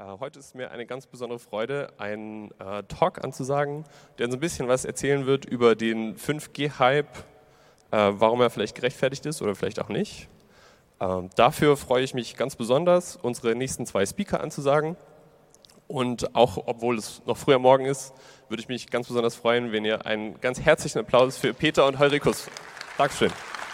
Heute ist mir eine ganz besondere Freude, einen Talk anzusagen, der so ein bisschen was erzählen wird über den 5G-Hype, warum er vielleicht gerechtfertigt ist oder vielleicht auch nicht. Dafür freue ich mich ganz besonders, unsere nächsten zwei Speaker anzusagen. Und auch, obwohl es noch früher Morgen ist, würde ich mich ganz besonders freuen, wenn ihr einen ganz herzlichen Applaus für Peter und Heurikus. Dankeschön.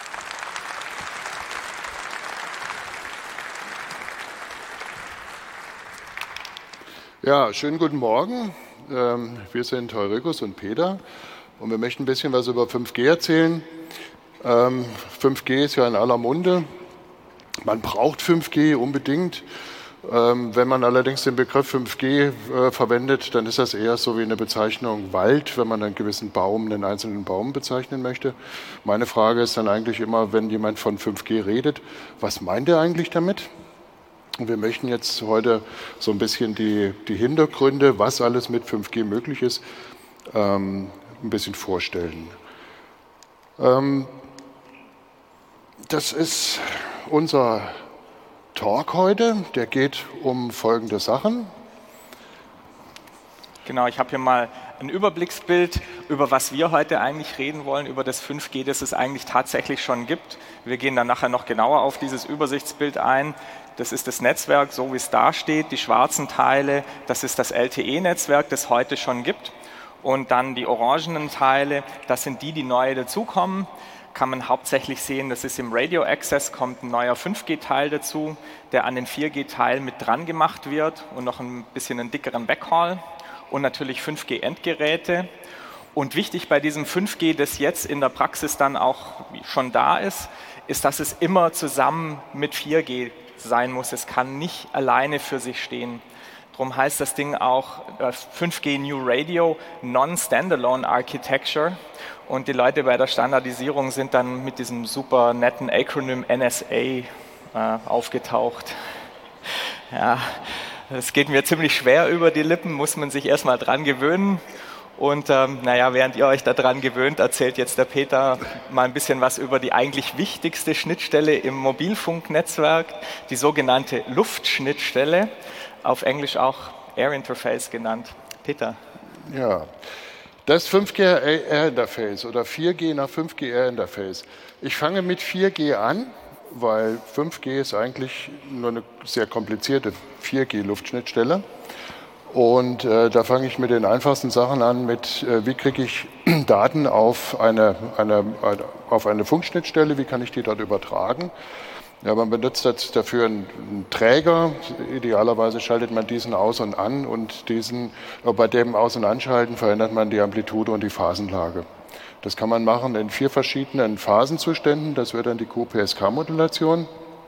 Ja, schönen guten Morgen. Wir sind Heurikus und Peter und wir möchten ein bisschen was über 5G erzählen. 5G ist ja in aller Munde. Man braucht 5G unbedingt. Wenn man allerdings den Begriff 5G verwendet, dann ist das eher so wie eine Bezeichnung Wald, wenn man einen gewissen Baum, einen einzelnen Baum bezeichnen möchte. Meine Frage ist dann eigentlich immer, wenn jemand von 5G redet, was meint er eigentlich damit? Und wir möchten jetzt heute so ein bisschen die Hintergründe, was alles mit 5G möglich ist, ein bisschen vorstellen. Das ist unser Talk heute, der geht um folgende Sachen. Genau, ich habe hier mal ein Überblicksbild, über was wir heute eigentlich reden wollen, über das 5G, das es eigentlich tatsächlich schon gibt. Wir gehen dann nachher noch genauer auf dieses Übersichtsbild ein. Das ist das Netzwerk, so wie es da steht. Die schwarzen Teile, das ist das LTE-Netzwerk, das heute schon gibt. Und dann die orangenen Teile, das sind die neu dazukommen. Kann man hauptsächlich sehen, das ist im Radio Access, kommt ein neuer 5G-Teil dazu, der an den 4G-Teil mit dran gemacht wird und noch ein bisschen einen dickeren Backhaul und natürlich 5G-Endgeräte. Und wichtig bei diesem 5G, das jetzt in der Praxis dann auch schon da ist, dass es immer zusammen mit 4G sein muss. Es kann nicht alleine für sich stehen. Darum heißt das Ding auch 5G New Radio Non-Standalone Architecture. Und die Leute bei der Standardisierung sind dann mit diesem super netten Akronym NSA aufgetaucht. Ja, das geht mir ziemlich schwer über die Lippen, muss man sich erstmal dran gewöhnen. Und während ihr euch daran gewöhnt, erzählt jetzt der Peter mal ein bisschen was über die eigentlich wichtigste Schnittstelle im Mobilfunknetzwerk, die sogenannte Luftschnittstelle, auf Englisch auch Air Interface genannt. Peter. Ja, das 5G Air Interface oder 4G nach 5G Air Interface. Ich fange mit 4G an, weil 5G ist eigentlich nur eine sehr komplizierte 4G Luftschnittstelle. Und da fange ich mit den einfachsten Sachen an, mit wie kriege ich Daten auf eine Funkschnittstelle, wie kann ich die dort übertragen. Ja, man benutzt dafür einen Träger, idealerweise schaltet man diesen aus und an und bei dem Aus- und Anschalten verändert man die Amplitude und die Phasenlage. Das kann man machen in 4 verschiedenen Phasenzuständen, das wäre dann die QPSK-Modulation.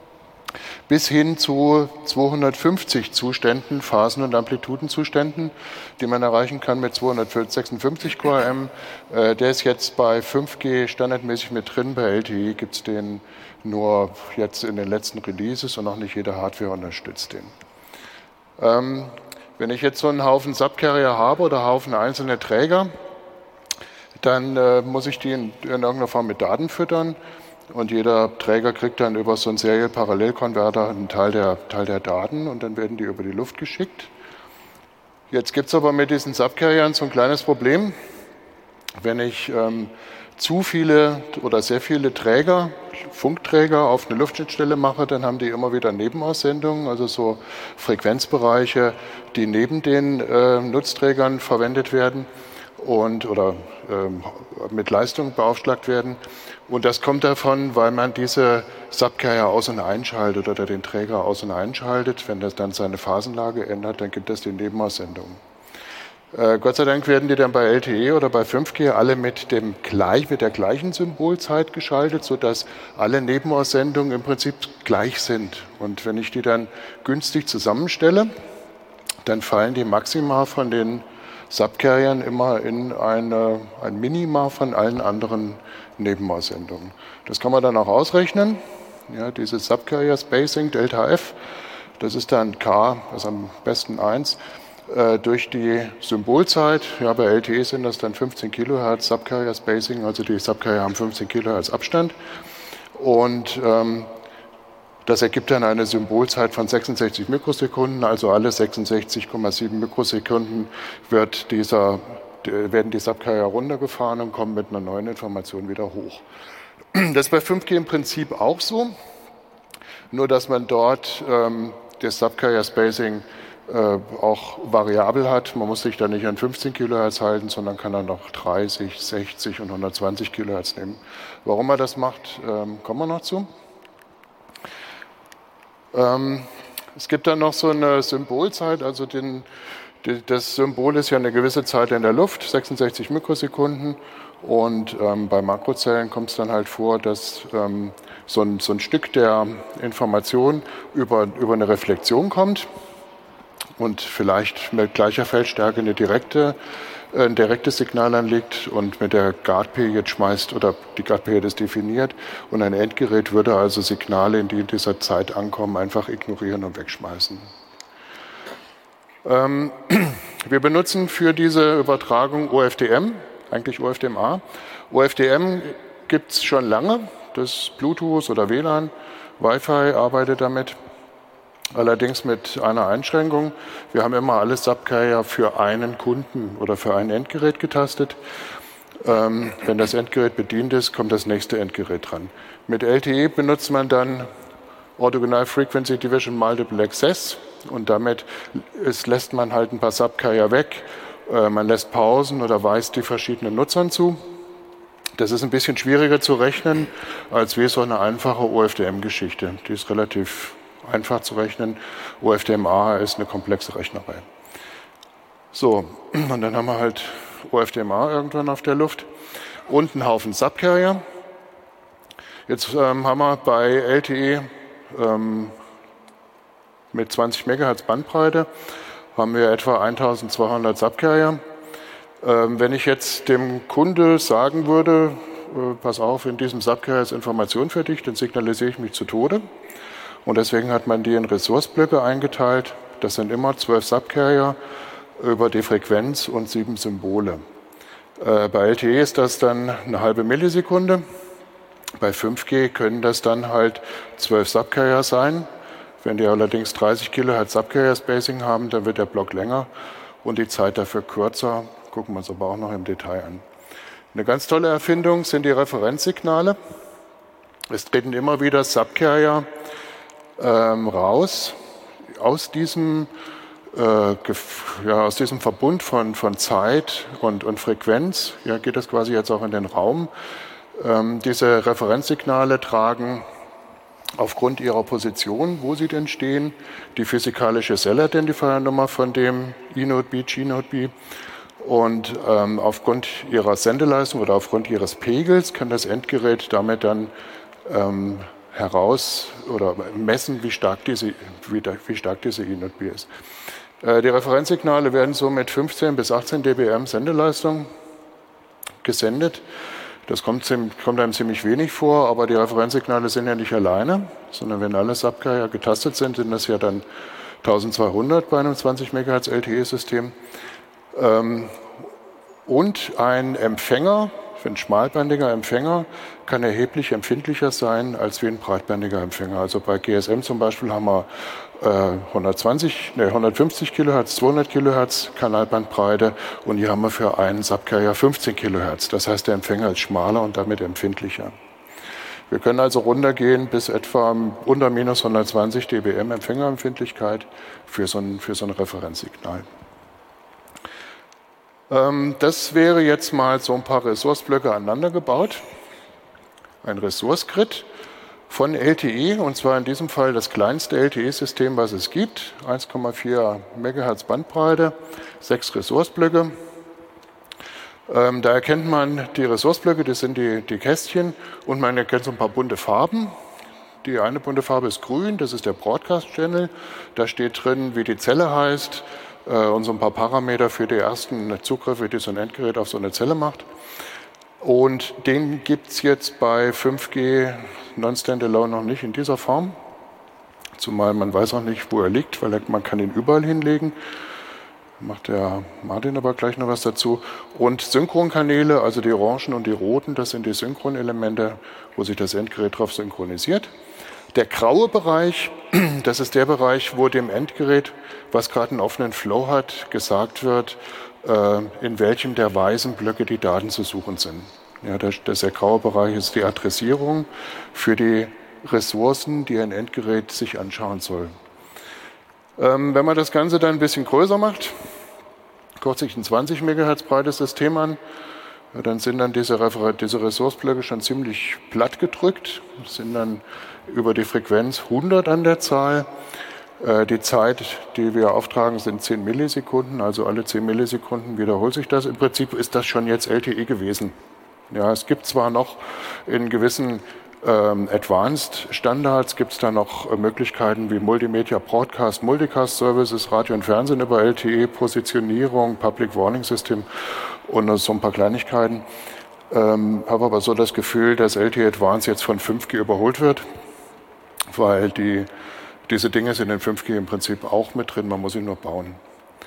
Bis hin zu 250 Zuständen, Phasen- und Amplitudenzuständen, die man erreichen kann mit 256 QRM. Der ist jetzt bei 5G standardmäßig mit drin, bei LTE gibt es den nur jetzt in den letzten Releases und noch nicht jede Hardware unterstützt den. Wenn ich jetzt so einen Haufen Subcarrier habe oder einen Haufen einzelne Träger, dann muss ich die in irgendeiner Form mit Daten füttern. Und jeder Träger kriegt dann über so einen Serial-Parallelkonverter einen Teil der Daten und dann werden die über die Luft geschickt. Jetzt gibt es aber mit diesen Subcarriern so ein kleines Problem. Wenn ich zu viele oder sehr viele Funkträger auf eine Luftschnittstelle mache, dann haben die immer wieder Nebenaussendungen, also so Frequenzbereiche, die neben den Nutzträgern verwendet werden oder mit Leistung beaufschlagt werden. Und das kommt davon, weil man diese Subcarrier aus- und einschaltet oder den Träger aus- und einschaltet. Wenn das dann seine Phasenlage ändert, dann gibt es die Nebenaussendungen. Gott sei Dank werden die dann bei LTE oder bei 5G alle mit der gleichen Symbolzeit geschaltet, sodass alle Nebenaussendungen im Prinzip gleich sind. Und wenn ich die dann günstig zusammenstelle, dann fallen die Maxima von den Subcarriern immer in ein Minima von allen anderen Nebenaussendungen. Das kann man dann auch ausrechnen. Ja, dieses Subcarrier Spacing, Delta F, das ist dann K, also am besten 1, durch die Symbolzeit. Ja, bei LTE sind das dann 15 Kilohertz Subcarrier Spacing, also die Subcarrier haben 15 Kilohertz Abstand. Und Das ergibt dann eine Symbolzeit von 66 Mikrosekunden, also alle 66,7 Mikrosekunden werden die Subcarrier runtergefahren und kommen mit einer neuen Information wieder hoch. Das ist bei 5G im Prinzip auch so, nur dass man dort das Subcarrier Spacing auch variabel hat. Man muss sich da nicht an 15 Kilohertz halten, sondern kann dann noch 30, 60 und 120 Kilohertz nehmen. Warum man das macht, kommen wir noch zu. Es gibt dann noch so eine Symbolzeit, also das Symbol ist ja eine gewisse Zeit in der Luft, 66 Mikrosekunden. Und bei Makrozellen kommt es dann halt vor, dass so ein Stück der Information über eine Reflexion kommt und vielleicht mit gleicher Feldstärke ein direktes Signal anlegt und mit der Guard-Period schmeißt, oder die Guard-Period ist definiert, und ein Endgerät würde also Signale, die in dieser Zeit ankommen, einfach ignorieren und wegschmeißen. Wir benutzen für diese Übertragung OFDM, eigentlich OFDMA. OFDM gibt es schon lange, das Bluetooth oder WLAN, Wi-Fi arbeitet damit, allerdings mit einer Einschränkung. Wir haben immer alle Subcarrier für einen Kunden oder für ein Endgerät getastet. Wenn das Endgerät bedient ist, kommt das nächste Endgerät dran. Mit LTE benutzt man dann Orthogonal Frequency Division Multiple Access, und damit lässt man halt ein paar Subcarrier weg. Man lässt Pausen oder weist die verschiedenen Nutzern zu. Das ist ein bisschen schwieriger zu rechnen als wie so eine einfache OFDM-Geschichte. Die ist relativ einfach zu rechnen. OFDMA ist eine komplexe Rechnerei. So, und dann haben wir halt OFDMA irgendwann auf der Luft und einen Haufen Subcarrier. Jetzt haben wir bei LTE mit 20 MHz Bandbreite haben wir etwa 1200 Subcarrier. Wenn ich jetzt dem Kunde sagen würde, pass auf, in diesem Subcarrier ist Information für dich, dann signalisiere ich mich zu Tode. Und deswegen hat man die in Ressourceblöcke eingeteilt. Das sind immer 12 Subcarrier über die Frequenz und 7 Symbole. Bei LTE ist das dann eine halbe Millisekunde. Bei 5G können das dann halt 12 Subcarrier sein. Wenn die allerdings 30 Kilohertz Subcarrier Spacing haben, dann wird der Block länger und die Zeit dafür kürzer. Gucken wir uns aber auch noch im Detail an. Eine ganz tolle Erfindung sind die Referenzsignale. Es treten immer wieder Subcarrier raus aus diesem Verbund von Zeit und Frequenz. Ja, geht das quasi jetzt auch in den Raum. Diese Referenzsignale tragen aufgrund ihrer Position, wo sie denn stehen, die physikalische Cell-Identifier-Nummer von dem E-Node B, G-Node B. Und aufgrund ihrer Sendeleistung oder aufgrund ihres Pegels kann das Endgerät damit dann messen, wie stark diese E-Node B ist. Die Referenzsignale werden so mit 15 bis 18 dBm Sendeleistung gesendet. Das kommt einem ziemlich wenig vor, aber die Referenzsignale sind ja nicht alleine, sondern wenn alle Subcarrier getastet sind, sind das ja dann 1200 bei einem 20 MHz LTE-System. Und ein Empfänger, ein schmalbandiger Empfänger, kann erheblich empfindlicher sein als wie ein breitbandiger Empfänger. Also bei GSM zum Beispiel haben wir 150 Kilohertz, 200 Kilohertz Kanalbandbreite und hier haben wir für einen Subcarrier 15 Kilohertz. Das heißt, der Empfänger ist schmaler und damit empfindlicher. Wir können also runtergehen bis etwa unter minus 120 dBm Empfängerempfindlichkeit für so ein Referenzsignal. Das wäre jetzt mal so ein paar Ressourceblöcke aneinander gebaut. Ein Ressource-Grid von LTE, und zwar in diesem Fall das kleinste LTE-System, was es gibt. 1,4 MHz Bandbreite, 6 Ressourceblöcke. Da erkennt man die Ressourceblöcke, das sind die Kästchen, und man erkennt so ein paar bunte Farben. Die eine bunte Farbe ist grün, das ist der Broadcast-Channel. Da steht drin, wie die Zelle heißt und so ein paar Parameter für die ersten Zugriffe, die so ein Endgerät auf so eine Zelle macht. Und den gibt es jetzt bei 5G Non-Standalone noch nicht in dieser Form. Zumal man weiß auch nicht, wo er liegt, weil man kann ihn überall hinlegen. Macht der Martin aber gleich noch was dazu. Und Synchronkanäle, also die orangen und die roten, das sind die Synchronelemente, wo sich das Endgerät drauf synchronisiert. Der graue Bereich, das ist der Bereich, wo dem Endgerät, was gerade einen offenen Flow hat, gesagt wird, in welchem der weißen Blöcke die Daten zu suchen sind. Ja, der graue Bereich ist die Adressierung für die Ressourcen, die ein Endgerät sich anschauen soll. Wenn man das Ganze dann ein bisschen größer macht, guckt sich ein 20 MHz breites System an, dann sind dann diese Ressourceblöcke schon ziemlich platt gedrückt, sind dann über die Frequenz 100 an der Zahl. Die Zeit, die wir auftragen, sind 10 Millisekunden, also alle 10 Millisekunden wiederholt sich das. Im Prinzip ist das schon jetzt LTE gewesen. Ja, es gibt zwar noch in gewissen Advanced Standards gibt es da noch Möglichkeiten wie Multimedia Broadcast, Multicast Services, Radio und Fernsehen über LTE, Positionierung, Public Warning System und so ein paar Kleinigkeiten. Habe aber so das Gefühl, dass LTE Advanced jetzt von 5G überholt wird, weil diese Dinge sind in 5G im Prinzip auch mit drin, man muss sie nur bauen.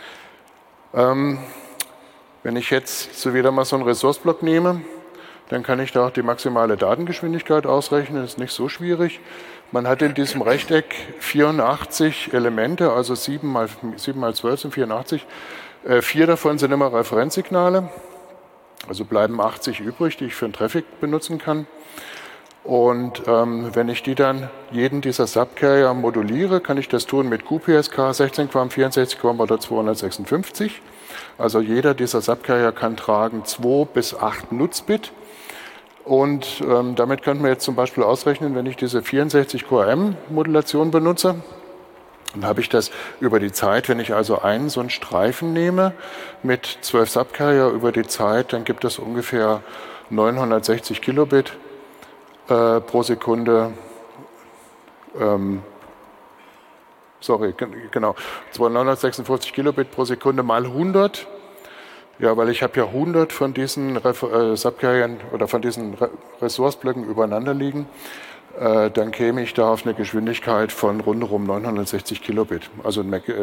Wenn ich jetzt so wieder mal so einen Ressourceblock nehme, dann kann ich da auch die maximale Datengeschwindigkeit ausrechnen, das ist nicht so schwierig. Man hat in diesem Rechteck 84 Elemente, also 7 mal 12 sind 84. 4 davon sind immer Referenzsignale, also bleiben 80 übrig, die ich für den Traffic benutzen kann. Und wenn ich die dann jeden dieser Subcarrier moduliere, kann ich das tun mit QPSK 16 Quam, 64 Quam oder 256. Also jeder dieser Subcarrier kann tragen 2 bis 8 Nutzbit. Und damit könnte man jetzt zum Beispiel ausrechnen, wenn ich diese 64 QAM-Modulation benutze, dann habe ich das über die Zeit, wenn ich also einen so einen Streifen nehme mit 12 Subcarrier über die Zeit, dann gibt es ungefähr 960 Kilobit pro Sekunde. Genau, 956 Kilobit pro Sekunde mal 100. Ja, weil ich habe ja 100 von diesen Subcarriern oder von diesen Ressourceblöcken übereinander liegen, dann käme ich da auf eine Geschwindigkeit von rundherum 960 Kilobit, also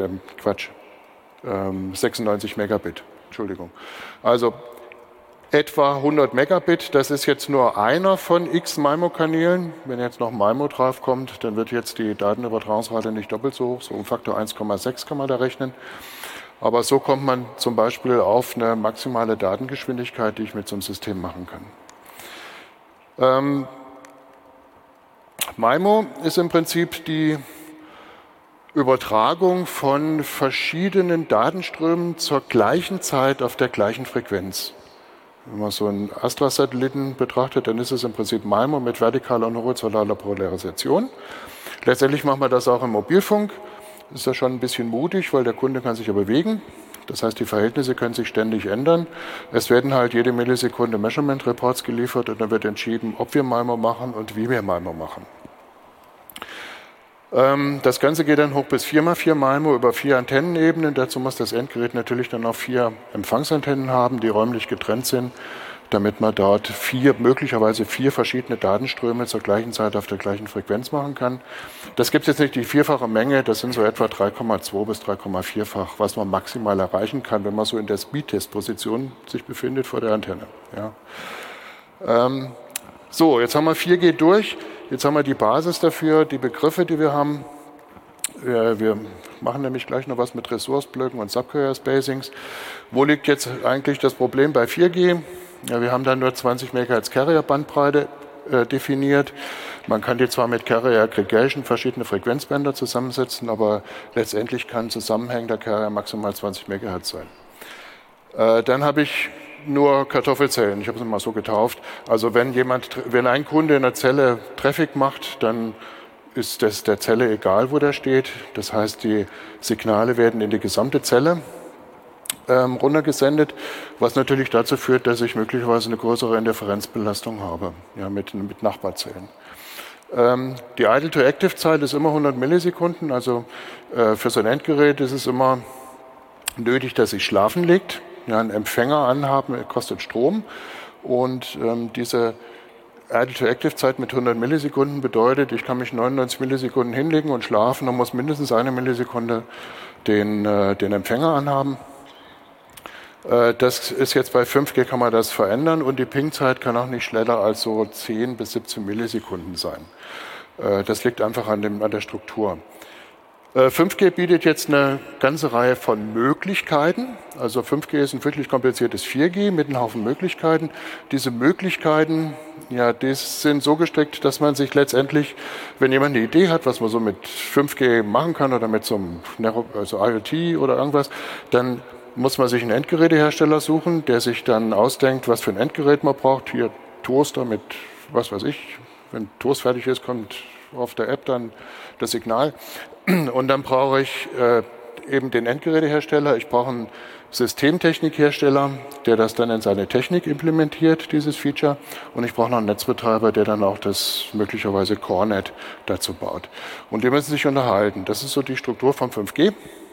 96 Megabit, Entschuldigung. Also etwa 100 Megabit, das ist jetzt nur einer von x MIMO-Kanälen. Wenn jetzt noch MIMO draufkommt, dann wird jetzt die Datenübertragungsrate nicht doppelt so hoch, so um Faktor 1,6 kann man da rechnen. Aber so kommt man zum Beispiel auf eine maximale Datengeschwindigkeit, die ich mit so einem System machen kann. MIMO ist im Prinzip die Übertragung von verschiedenen Datenströmen zur gleichen Zeit auf der gleichen Frequenz. Wenn man so einen Astra-Satelliten betrachtet, dann ist es im Prinzip MIMO mit vertikaler und horizontaler Polarisation. Letztendlich machen wir das auch im Mobilfunk. Das ist ja schon ein bisschen mutig, weil der Kunde kann sich ja bewegen. Das heißt, die Verhältnisse können sich ständig ändern. Es werden halt jede Millisekunde Measurement Reports geliefert und dann wird entschieden, ob wir MIMO machen und wie wir MIMO machen. Das Ganze geht dann hoch bis 4x4 MIMO über 4 Antennenebenen. Dazu muss das Endgerät natürlich dann auch 4 Empfangsantennen haben, die räumlich getrennt sind, damit man dort möglicherweise 4 verschiedene Datenströme zur gleichen Zeit auf der gleichen Frequenz machen kann. Das gibt es jetzt nicht die vierfache Menge, das sind so etwa 3,2 bis 3,4-fach, was man maximal erreichen kann, wenn man so in der Speedtest-Position sich befindet vor der Antenne. Ja. So, jetzt haben wir 4G durch, jetzt haben wir die Basis dafür, die Begriffe, die wir haben. Wir machen nämlich gleich noch was mit Ressourceblöcken und Subcarrier-Spacings. Wo liegt jetzt eigentlich das Problem bei 4G? Ja, wir haben da nur 20 MHz Carrier-Bandbreite definiert. Man kann die zwar mit Carrier Aggregation verschiedene Frequenzbänder zusammensetzen, aber letztendlich kann zusammenhängender Carrier maximal 20 MHz sein. Dann habe ich nur Kartoffelzellen, ich habe es mal so getauft. Also wenn ein Kunde in einer Zelle Traffic macht, dann ist das der Zelle egal, wo der steht. Das heißt, die Signale werden in die gesamte Zelle runtergesendet, was natürlich dazu führt, dass ich möglicherweise eine größere Interferenzbelastung habe, ja, mit Nachbarzellen. Die Idle-to-Active-Zeit ist immer 100 Millisekunden, also für so ein Endgerät ist es immer nötig, dass sich schlafen legt. Ja, einen Empfänger anhaben kostet Strom und diese Idle-to-Active-Zeit mit 100 Millisekunden bedeutet, ich kann mich 99 Millisekunden hinlegen und schlafen und muss mindestens 1 Millisekunde den Empfänger anhaben. Das ist jetzt bei 5G, kann man das verändern und die Ping-Zeit kann auch nicht schneller als so 10 bis 17 Millisekunden sein. Das liegt einfach an der Struktur. 5G bietet jetzt eine ganze Reihe von Möglichkeiten. Also 5G ist ein wirklich kompliziertes 4G mit einem Haufen Möglichkeiten. Diese Möglichkeiten, ja, die sind so gestrickt, dass man sich letztendlich, wenn jemand eine Idee hat, was man so mit 5G machen kann oder mit so einem IoT oder irgendwas, dann muss man sich einen Endgerätehersteller suchen, der sich dann ausdenkt, was für ein Endgerät man braucht. Hier Toaster mit, was weiß ich, wenn Toast fertig ist, kommt auf der App dann das Signal. Und dann brauche ich eben den Endgerätehersteller, ich brauche einen Systemtechnikhersteller, der das dann in seine Technik implementiert, dieses Feature. Und ich brauche noch einen Netzbetreiber, der dann auch das möglicherweise CoreNet dazu baut. Und die müssen sich unterhalten. Das ist so die Struktur von 5G,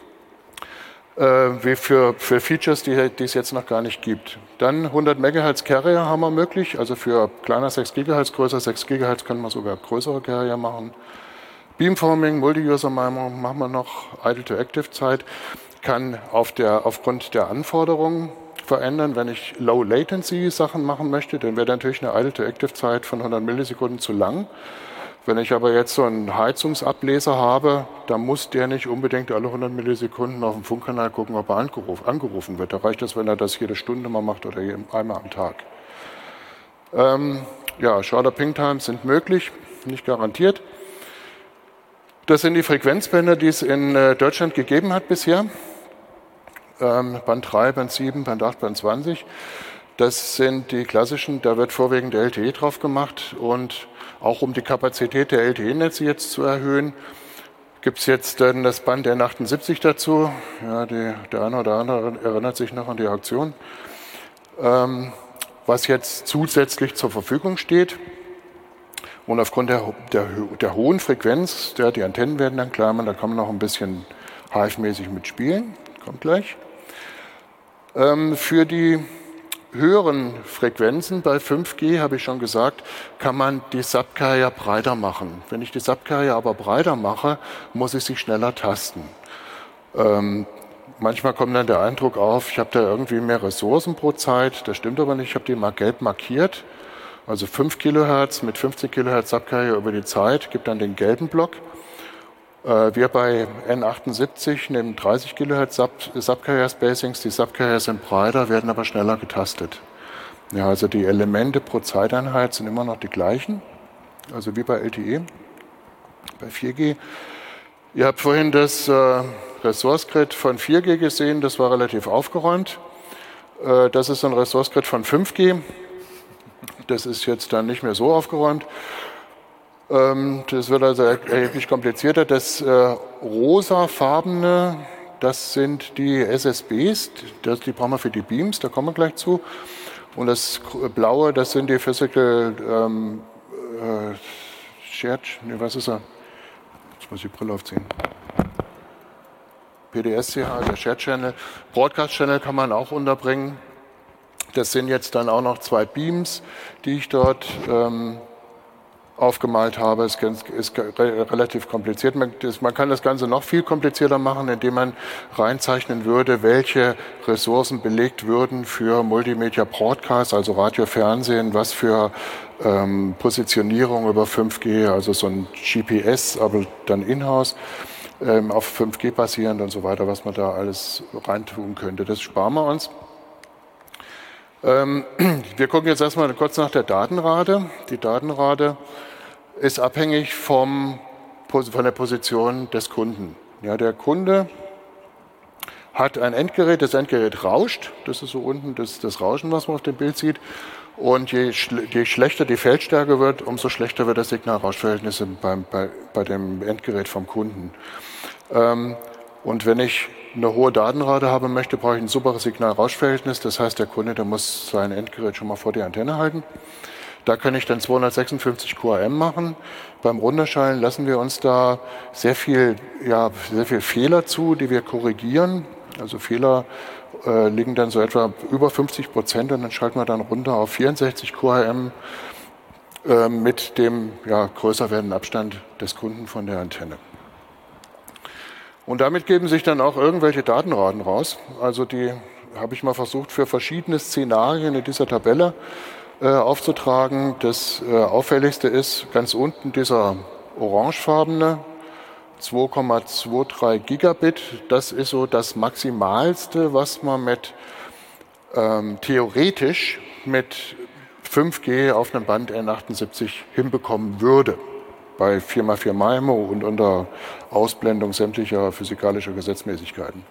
wie für Features, die es jetzt noch gar nicht gibt. Dann 100 MHz Carrier haben wir möglich, also für kleiner 6 GHz, größer 6 GHz können wir sogar größere Carrier machen. Beamforming, Multi-User-MIMO machen wir noch, Idle-to-Active-Zeit kann aufgrund der Anforderungen verändern. Wenn ich Low-Latency-Sachen machen möchte, dann wäre natürlich eine Idle-to-Active-Zeit von 100 Millisekunden zu lang. Wenn ich aber jetzt so einen Heizungsableser habe, dann muss der nicht unbedingt alle 100 Millisekunden auf dem Funkkanal gucken, ob er angerufen wird. Da reicht es, wenn er das jede Stunde mal macht oder einmal am Tag. Shorter Ping Times sind möglich, nicht garantiert. Das sind die Frequenzbänder, die es in Deutschland gegeben hat bisher. Band 3, Band 7, Band 8, Band 20. Das sind die klassischen, da wird vorwiegend LTE drauf gemacht. Und auch um die Kapazität der LTE-Netze jetzt zu erhöhen, gibt es jetzt dann das Band N78 dazu. Ja, der eine oder andere erinnert sich noch an die Auktion. Was jetzt zusätzlich zur Verfügung steht. Und aufgrund der hohen Frequenz, die Antennen werden dann kleiner, da kann man noch ein bisschen HF-mäßig mitspielen, kommt gleich. Für die höheren Frequenzen bei 5G, habe ich schon gesagt, kann man die Subcarrier breiter machen. Wenn ich die Subcarrier aber breiter mache, muss ich sie schneller tasten. Manchmal kommt dann der Eindruck auf, ich habe da irgendwie mehr Ressourcen pro Zeit. Das stimmt aber nicht, ich habe die mal gelb markiert. Also 5 Kilohertz mit 50 Kilohertz Subcarrier über die Zeit gibt dann den gelben Block. Wir bei N78 nehmen 30 Kilohertz Subcarrier Spacings. Die Subcarrier sind breiter, werden aber schneller getastet. Ja, also die Elemente pro Zeiteinheit sind immer noch die gleichen. Also wie bei LTE, bei 4G. Ihr habt vorhin das Resource Grid von 4G gesehen, das war relativ aufgeräumt. Das ist ein Resource Grid von 5G. Das ist jetzt dann nicht mehr so aufgeräumt. Das wird also erheblich komplizierter. Das rosafarbene, das sind die SSBs, die brauchen wir für die Beams, da kommen wir gleich zu. Und das blaue, das sind die Physical Shared, was ist er? Jetzt muss ich die Brille aufziehen. PDSCH, der Shared Channel. Broadcast Channel kann man auch unterbringen. Das sind jetzt dann auch noch 2 Beams, die ich dort aufgemalt habe. Es ist relativ kompliziert. Man kann das Ganze noch viel komplizierter machen, indem man reinzeichnen würde, welche Ressourcen belegt würden für Multimedia Broadcast, also Radio, Fernsehen, was für Positionierung über 5G, also so ein GPS, aber dann in-house, auf 5G basierend und so weiter, was man da alles reintun könnte. Das sparen wir uns. Wir gucken jetzt erstmal kurz nach der Datenrate. Die Datenrate ist abhängig von der Position des Kunden. Ja, der Kunde hat ein Endgerät, das Endgerät rauscht. Das ist so unten das Rauschen, was man auf dem Bild sieht. Und je schlechter die Feldstärke wird, umso schlechter wird das Signal-Rausch-Verhältnis bei dem Endgerät vom Kunden. Und wenn ich eine hohe Datenrate haben möchte, brauche ich ein superes Signal-Rausch-Verhältnis. Das heißt, der Kunde, der muss sein Endgerät schon mal vor die Antenne halten. Da kann ich dann 256 QAM machen. Beim Runterschallen lassen wir uns da sehr viel Fehler zu, die wir korrigieren. Also Fehler liegen dann so etwa über 50% und dann schalten wir dann runter auf 64 QAM mit dem größer werdenden Abstand des Kunden von der Antenne. Und damit geben sich dann auch irgendwelche Datenraten raus. Also die habe ich mal versucht, für verschiedene Szenarien in dieser Tabelle aufzutragen. Das auffälligste ist ganz unten dieser orangefarbene 2,23 Gigabit. Das ist so das Maximalste, was man theoretisch mit 5G auf einem Band N78 hinbekommen würde. Bei 4x4 MIMO und unter Ausblendung sämtlicher physikalischer Gesetzmäßigkeiten.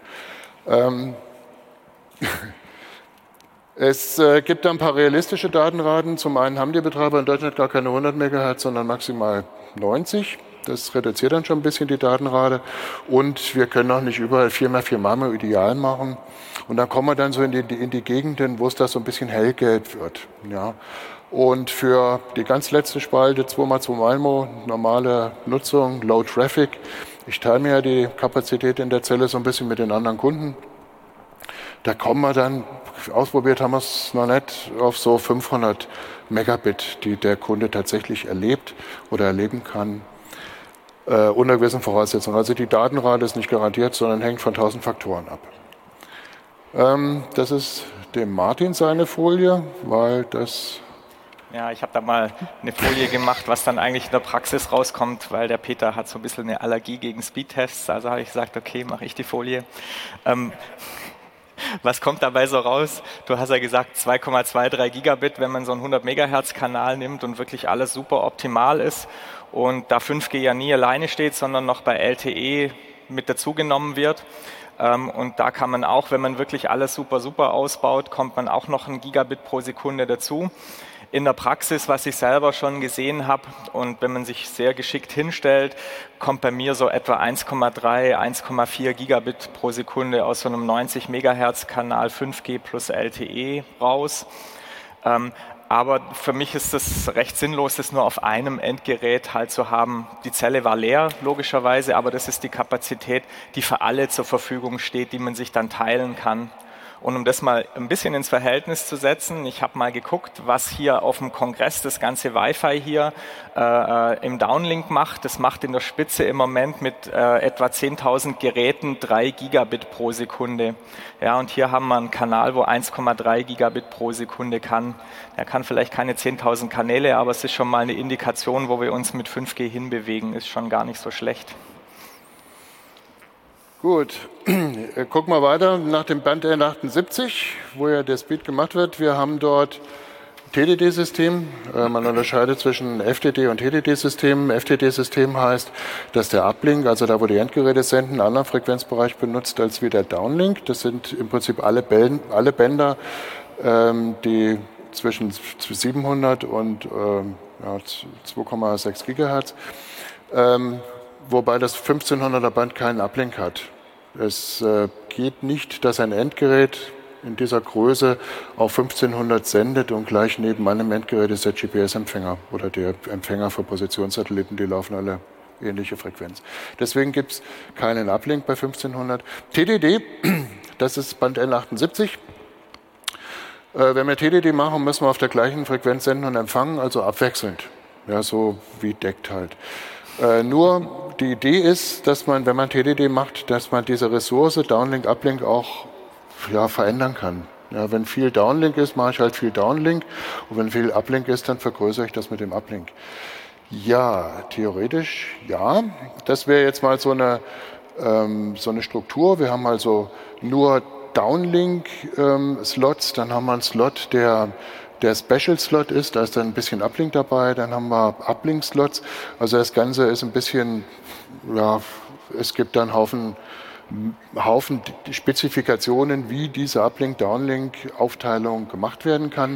Es gibt da ein paar realistische Datenraten. Zum einen haben die Betreiber in Deutschland gar keine 100 MHz, sondern maximal 90. Das reduziert dann schon ein bisschen die Datenrate. Und wir können auch nicht überall 4x4 MIMO ideal machen. Und dann kommen wir dann so in die Gegenden, wo es da so ein bisschen hellgelb wird. Ja. Und für die ganz letzte Spalte 2x2 MIMO, normale Nutzung, Low Traffic. Ich teile mir ja die Kapazität in der Zelle so ein bisschen mit den anderen Kunden. Da kommen wir dann, ausprobiert haben wir es noch nicht, auf so 500 Megabit, die der Kunde tatsächlich erlebt oder erleben kann, unter gewissen Voraussetzungen. Also die Datenrate ist nicht garantiert, sondern hängt von 1000 Faktoren ab. Das ist dem Martin seine Folie, weil das... Ja, ich habe da mal eine Folie gemacht, was dann eigentlich in der Praxis rauskommt, weil der Peter hat so ein bisschen eine Allergie gegen Speedtests. Also habe ich gesagt, okay, mache ich die Folie. Was kommt dabei so raus? Du hast ja gesagt 2,23 Gigabit, wenn man so einen 100 Megahertz Kanal nimmt und wirklich alles super optimal ist und da 5G ja nie alleine steht, sondern noch bei LTE mit dazugenommen wird. Und da kann man auch, wenn man wirklich alles super ausbaut, kommt man auch noch 1 Gigabit pro Sekunde dazu. In der Praxis, was ich selber schon gesehen habe und wenn man sich sehr geschickt hinstellt, kommt bei mir so etwa 1,3, 1,4 Gigabit pro Sekunde aus so einem 90 Megahertz Kanal 5G plus LTE raus. Aber für mich ist es recht sinnlos, das nur auf einem Endgerät halt zu haben. Die Zelle war leer, logischerweise, aber das ist die Kapazität, die für alle zur Verfügung steht, die man sich dann teilen kann. Und um das mal ein bisschen ins Verhältnis zu setzen, ich habe mal geguckt, was hier auf dem Kongress das ganze Wi-Fi hier im Downlink macht. Das macht in der Spitze im Moment mit etwa 10.000 Geräten 3 Gigabit pro Sekunde. Ja, und hier haben wir einen Kanal, wo 1,3 Gigabit pro Sekunde kann. Er kann vielleicht keine 10.000 Kanäle, aber es ist schon mal eine Indikation, wo wir uns mit 5G hinbewegen. Ist schon gar nicht so schlecht. Gut, gucken wir weiter nach dem Band N78, wo ja der Speed gemacht wird. Wir haben dort TDD-System. Man unterscheidet zwischen FDD und TDD-Systemen. FDD-System heißt, dass der Uplink, also da, wo die Endgeräte senden, einen anderen Frequenzbereich benutzt als wie der Downlink. Das sind im Prinzip alle Bänder, die zwischen 700 und 2,6 Gigahertz. Wobei das 1500er Band keinen Uplink hat. Es geht nicht, dass ein Endgerät in dieser Größe auf 1500 sendet und gleich neben einem Endgerät ist der GPS-Empfänger oder der Empfänger für Positionssatelliten, die laufen alle ähnliche Frequenz. Deswegen gibt es keinen Uplink bei 1500. TDD, das ist Band N78. Wenn wir TDD machen, müssen wir auf der gleichen Frequenz senden und empfangen, also abwechselnd. Ja, so wie deckt halt. Nur die Idee ist, dass man, wenn man TDD macht, dass man diese Ressource Downlink, Uplink auch verändern kann. Ja, wenn viel Downlink ist, mache ich halt viel Downlink und wenn viel Uplink ist, dann vergrößere ich das mit dem Uplink. Ja, theoretisch ja. Das wäre jetzt mal so eine Struktur. Wir haben also nur Downlink-Slots, dann haben wir einen Slot, der Special-Slot ist, da ist dann ein bisschen Uplink dabei, dann haben wir Uplink-Slots. Also das Ganze ist ein bisschen, es gibt dann Haufen Spezifikationen, wie diese Uplink-Downlink-Aufteilung gemacht werden kann.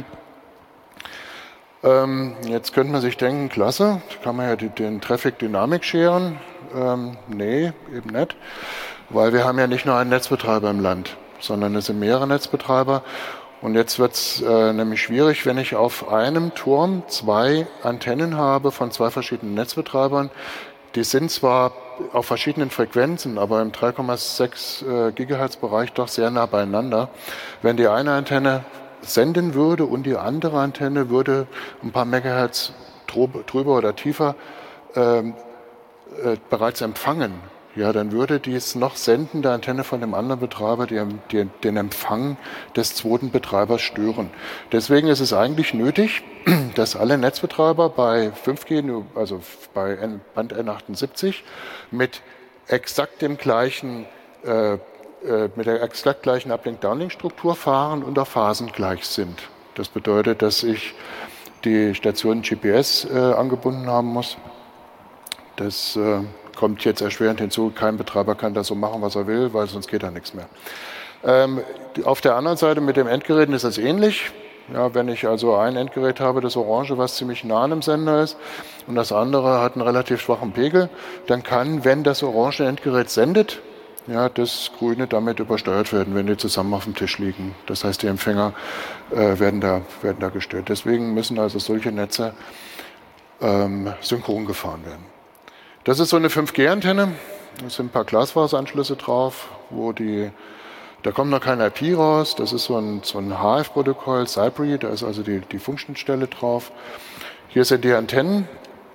Jetzt könnte man sich denken, klasse, da kann man ja den Traffic Dynamic scheren. Nee, eben nicht, weil wir haben ja nicht nur einen Netzbetreiber im Land, sondern es sind mehrere Netzbetreiber. Und jetzt wird es nämlich schwierig, wenn ich auf einem Turm 2 Antennen habe von 2 verschiedenen Netzbetreibern. Die sind zwar auf verschiedenen Frequenzen, aber im 3,6 Gigahertz-Bereich doch sehr nah beieinander. Wenn die eine Antenne senden würde und die andere Antenne würde ein paar Megahertz drüber oder tiefer bereits empfangen, ja, dann würde dies noch sendende Antenne von dem anderen Betreiber den Empfang des zweiten Betreibers stören. Deswegen ist es eigentlich nötig, dass alle Netzbetreiber bei 5G, also bei Band N78, mit exakt dem gleichen mit der exakt gleichen Uplink-Downlink-Struktur fahren und auch phasengleich sind. Das bedeutet, dass ich die Station GPS angebunden haben muss. Das kommt jetzt erschwerend hinzu. Kein Betreiber kann das so machen, was er will, weil sonst geht da nichts mehr. Auf der anderen Seite mit dem Endgerät ist es ähnlich. Ja, wenn ich also ein Endgerät habe, das Orange, was ziemlich nah an dem Sender ist, und das andere hat einen relativ schwachen Pegel, dann kann, wenn das orange Endgerät sendet, ja, das Grüne damit übersteuert werden, wenn die zusammen auf dem Tisch liegen. Das heißt, die Empfänger werden da gestört. Deswegen müssen also solche Netze synchron gefahren werden. Das ist so eine 5G-Antenne. Da sind ein paar Glasfaseranschlüsse drauf, da kommt noch kein IP raus. Das ist so ein HF-Protokoll, Cypri, da ist also die Funkschnittstelle drauf. Hier sind die Antennen.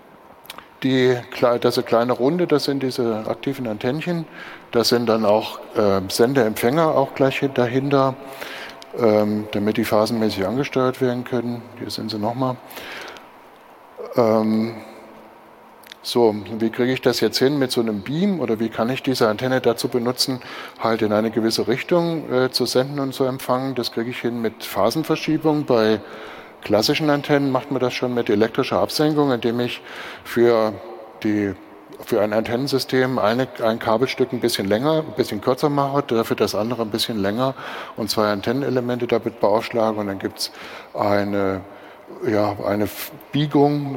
Das ist kleine Runde, das sind diese aktiven Antennchen. Das sind dann auch Sender-Empfänger auch gleich dahinter, damit die phasenmäßig angesteuert werden können. Hier sind sie nochmal. So, wie kriege ich das jetzt hin mit so einem Beam oder wie kann ich diese Antenne dazu benutzen, halt in eine gewisse Richtung zu senden und zu empfangen? Das kriege ich hin mit Phasenverschiebung. Bei klassischen Antennen macht man das schon mit elektrischer Absenkung, indem ich für ein Antennensystem ein Kabelstück ein bisschen länger, ein bisschen kürzer mache, dafür das andere ein bisschen länger und zwei Antennenelemente damit beaufschlage und dann gibt es eine Biegung,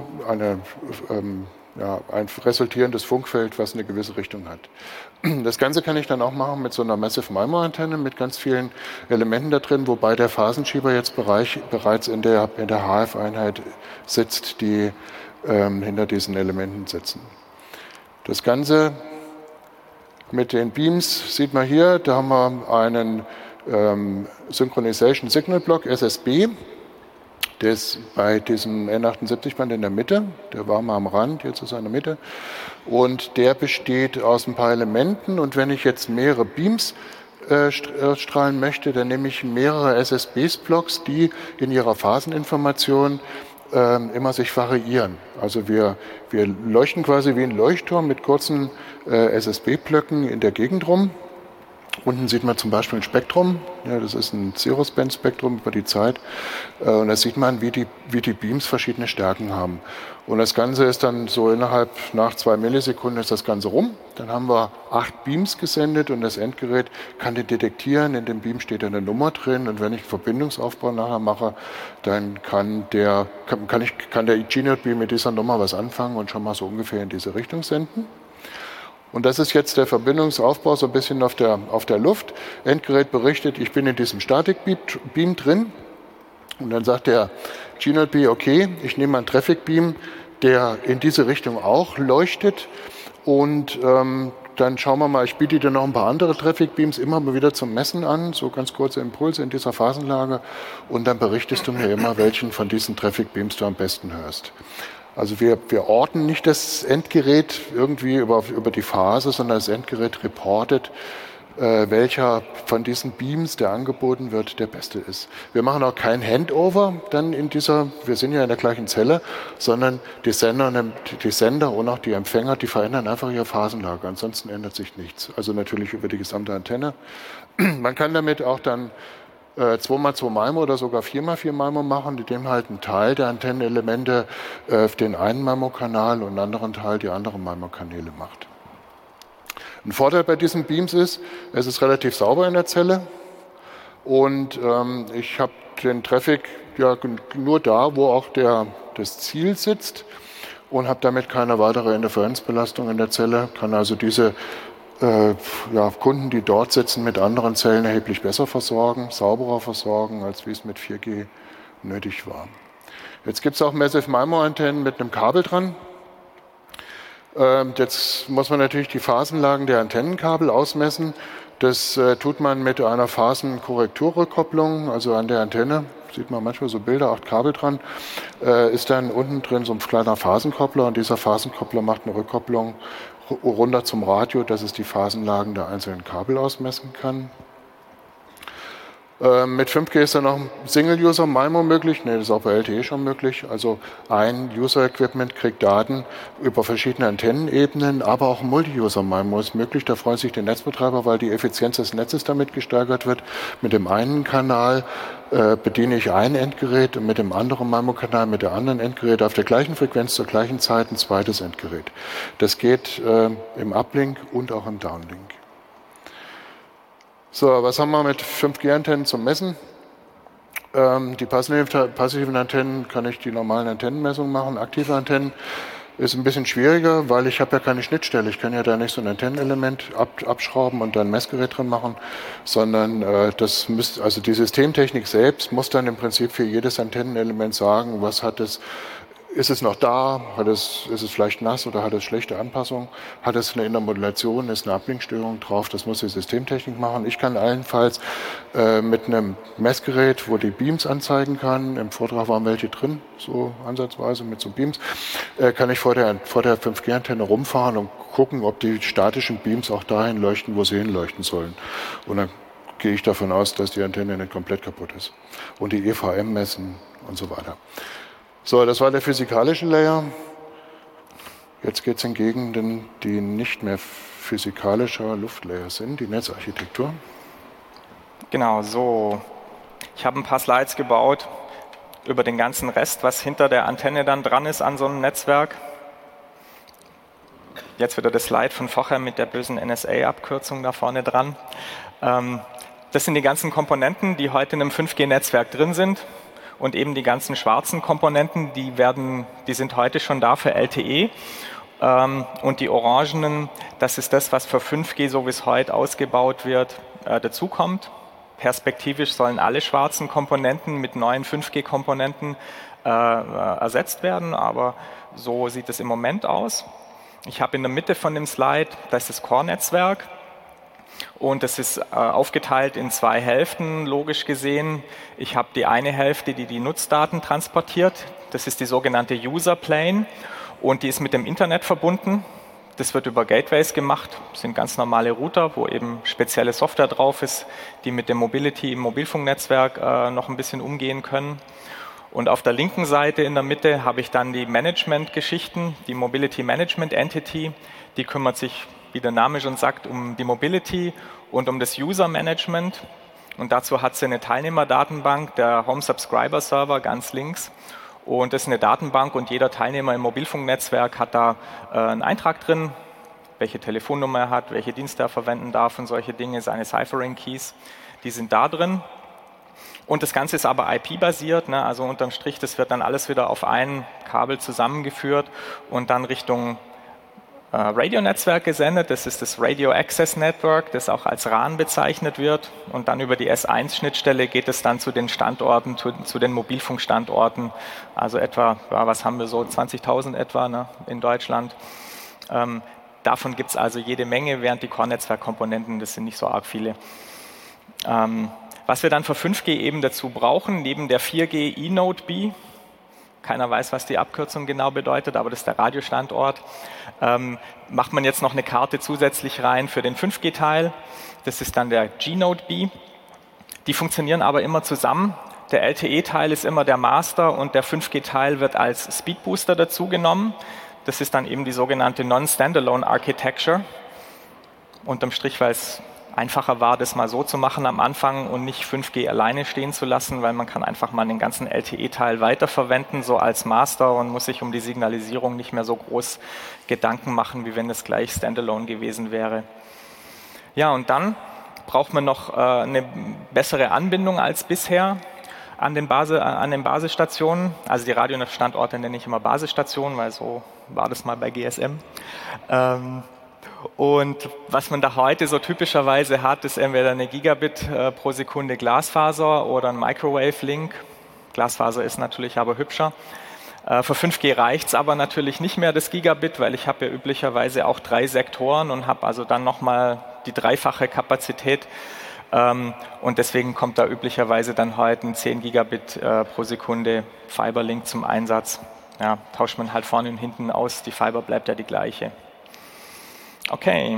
ein resultierendes Funkfeld, was eine gewisse Richtung hat. Das Ganze kann ich dann auch machen mit so einer Massive MIMO-Antenne mit ganz vielen Elementen da drin, wobei der Phasenschieber jetzt bereits in der HF-Einheit sitzt, die hinter diesen Elementen sitzen. Das Ganze mit den Beams sieht man hier, da haben wir einen Synchronization Signal Block, SSB. Der ist bei diesem N78-Band in der Mitte, der war mal am Rand, jetzt ist er in der Mitte. Und der besteht aus ein paar Elementen. Und wenn ich jetzt mehrere Beams strahlen möchte, dann nehme ich mehrere SSB-Blocks, die in ihrer Phaseninformation immer sich variieren. Also wir leuchten quasi wie ein Leuchtturm mit kurzen SSB-Blöcken in der Gegend rum. Unten sieht man zum Beispiel ein Spektrum, ja, das ist ein Cirrus-Band-Spektrum über die Zeit. Und da sieht man, wie die Beams verschiedene Stärken haben. Und das Ganze ist dann so nach 2 Millisekunden ist das Ganze rum. Dann haben wir 8 Beams gesendet und das Endgerät kann den detektieren. In dem Beam steht eine Nummer drin und wenn ich Verbindungsaufbau nachher mache, dann kann der G-Node-Beam mit dieser Nummer was anfangen und schon mal so ungefähr in diese Richtung senden. Und das ist jetzt der Verbindungsaufbau so ein bisschen auf der Luft. Endgerät berichtet, ich bin in diesem Static-Beam drin. Und dann sagt der G-Node-Beam, okay, ich nehme einen Traffic-Beam, der in diese Richtung auch leuchtet. Und dann schauen wir mal, ich biete dir noch ein paar andere Traffic-Beams immer mal wieder zum Messen an, so ganz kurze Impulse in dieser Phasenlage. Und dann berichtest du mir immer, welchen von diesen Traffic-Beams du am besten hörst. Also wir orten nicht das Endgerät irgendwie über die Phase, sondern das Endgerät reportet, welcher von diesen Beams, der angeboten wird, der beste ist. Wir machen auch kein Handover dann wir sind ja in der gleichen Zelle, sondern die Sender und auch die Empfänger, die verändern einfach ihre Phasenlage. Ansonsten ändert sich nichts. Also natürlich über die gesamte Antenne. Man kann damit auch dann 2x2 MIMO oder sogar 4x4 MIMO machen, indem halt ein Teil der Antennenelemente den einen MIMO-Kanal und einen anderen Teil die anderen MIMO-Kanäle macht. Ein Vorteil bei diesen Beams ist, es ist relativ sauber in der Zelle und ich habe den Traffic ja nur da, wo auch das Ziel sitzt und habe damit keine weitere Interferenzbelastung in der Zelle, kann also diese Kunden, die dort sitzen, mit anderen Zellen erheblich besser versorgen, sauberer versorgen, als wie es mit 4G nötig war. Jetzt gibt es auch Massive MIMO-Antennen mit einem Kabel dran. Jetzt muss man natürlich die Phasenlagen der Antennenkabel ausmessen. Das tut man mit einer Phasenkorrekturrückkopplung, also an der Antenne. Sieht man manchmal so Bilder, 8 Kabel dran, ist dann unten drin so ein kleiner Phasenkoppler und dieser Phasenkoppler macht eine Rückkopplung runter zum Radio, dass es die Phasenlagen der einzelnen Kabel ausmessen kann. Mit 5G ist dann noch Single-User-MIMO möglich. Ne, das ist auch bei LTE schon möglich. Also ein User-Equipment kriegt Daten über verschiedene Antennenebenen, aber auch Multi-User-MIMO ist möglich. Da freuen sich die Netzbetreiber, weil die Effizienz des Netzes damit gesteigert wird. Mit dem einen Kanal bediene ich ein Endgerät und mit dem anderen MIMO-Kanal, mit der anderen Endgerät auf der gleichen Frequenz zur gleichen Zeit ein zweites Endgerät. Das geht im Uplink und auch im Downlink. So, was haben wir mit 5G-Antennen zum Messen? Die passiven Antennen kann ich die normalen Antennenmessungen machen. Aktive Antennen ist ein bisschen schwieriger, weil ich habe ja keine Schnittstelle. Ich kann ja da nicht so ein Antennenelement abschrauben und dann ein Messgerät drin machen, sondern also die Systemtechnik selbst muss dann im Prinzip für jedes Antennenelement sagen, was hat es. Ist es noch da? Ist es vielleicht nass oder hat es schlechte Anpassung? Hat es eine Intermodulation? Ist eine Ablinkstörung drauf? Das muss die Systemtechnik machen. Ich kann allenfalls mit einem Messgerät, wo die Beams anzeigen kann, im Vortrag waren welche drin, so ansatzweise mit so Beams, kann ich vor der 5G-Antenne rumfahren und gucken, ob die statischen Beams auch dahin leuchten, wo sie hinleuchten sollen. Und dann gehe ich davon aus, dass die Antenne nicht komplett kaputt ist. Und die EVM messen und so weiter. So, das war der physikalische Layer. Jetzt geht es in Gegenden, die nicht mehr physikalischer Luftlayer sind, die Netzarchitektur. Genau, so. Ich habe ein paar Slides gebaut über den ganzen Rest, was hinter der Antenne dann dran ist an so einem Netzwerk. Jetzt wieder das Slide von vorher mit der bösen NSA-Abkürzung da vorne dran. Das sind die ganzen Komponenten, die heute in einem 5G-Netzwerk drin sind. Und eben die ganzen schwarzen Komponenten, die sind heute schon da für LTE. Und die orangenen, das ist das, was für 5G, so wie es heute ausgebaut wird, dazukommt. Perspektivisch sollen alle schwarzen Komponenten mit neuen 5G-Komponenten ersetzt werden, aber so sieht es im Moment aus. Ich habe in der Mitte von dem Slide, das ist das Core-Netzwerk. Und das ist aufgeteilt in zwei Hälften, logisch gesehen. Ich habe die eine Hälfte, die die Nutzdaten transportiert. Das ist die sogenannte User Plane und die ist mit dem Internet verbunden. Das wird über Gateways gemacht. Das sind ganz normale Router, wo eben spezielle Software drauf ist, die mit dem Mobility im Mobilfunknetzwerk noch ein bisschen umgehen können. Und auf der linken Seite in der Mitte habe ich dann die Management-Geschichten, die Mobility Management Entity. Die kümmert sich, wie der Name schon sagt, um die Mobility und um das User-Management. Und dazu hat sie eine Teilnehmerdatenbank, der Home Subscriber Server ganz links. Und das ist eine Datenbank und jeder Teilnehmer im Mobilfunknetzwerk hat da einen Eintrag drin, welche Telefonnummer er hat, welche Dienste er verwenden darf und solche Dinge, seine Ciphering-Keys, die sind da drin. Und das Ganze ist aber IP-basiert, ne? Also unterm Strich, das wird dann alles wieder auf ein Kabel zusammengeführt und dann Richtung Radionetzwerk gesendet. Das ist das Radio Access Network, das auch als RAN bezeichnet wird. Und dann über die S1-Schnittstelle geht es dann zu den Standorten, zu den Mobilfunkstandorten. Also etwa, ja, was haben wir so, 20.000 etwa, ne, in Deutschland. Davon gibt es also jede Menge, während die Core-Netzwerk-Komponenten, das sind nicht so arg viele. Was wir dann für 5G eben dazu brauchen, neben der 4G eNode B, keiner weiß, was die Abkürzung genau bedeutet, aber das ist der Radiostandort, macht man jetzt noch eine Karte zusätzlich rein für den 5G-Teil. Das ist dann der G-Node B. Die funktionieren aber immer zusammen. Der LTE-Teil ist immer der Master und der 5G-Teil wird als Speedbooster dazu genommen. Das ist dann eben die sogenannte Non-Standalone Architecture. Unterm Strich, weil es einfacher war, das mal so zu machen am Anfang und nicht 5G alleine stehen zu lassen, weil man kann einfach mal den ganzen LTE-Teil weiterverwenden, so als Master und muss sich um die Signalisierung nicht mehr so groß Gedanken machen, wie wenn es gleich Standalone gewesen wäre. Ja, und dann braucht man noch eine bessere Anbindung als bisher an den Basisstationen. Also die Radiostandorte nenne ich immer Basisstationen, weil so war das mal bei GSM. Und was man da heute so typischerweise hat, ist entweder eine Gigabit pro Sekunde Glasfaser oder ein Microwave-Link. Glasfaser ist natürlich aber hübscher. Für 5G reicht es aber natürlich nicht mehr, das Gigabit, weil ich habe ja üblicherweise auch 3 Sektoren und habe also dann nochmal die dreifache Kapazität. Und deswegen kommt da üblicherweise dann heute ein 10 Gigabit pro Sekunde Fiberlink zum Einsatz. Ja, tauscht man halt vorne und hinten aus, die Fiber bleibt ja die gleiche. Okay.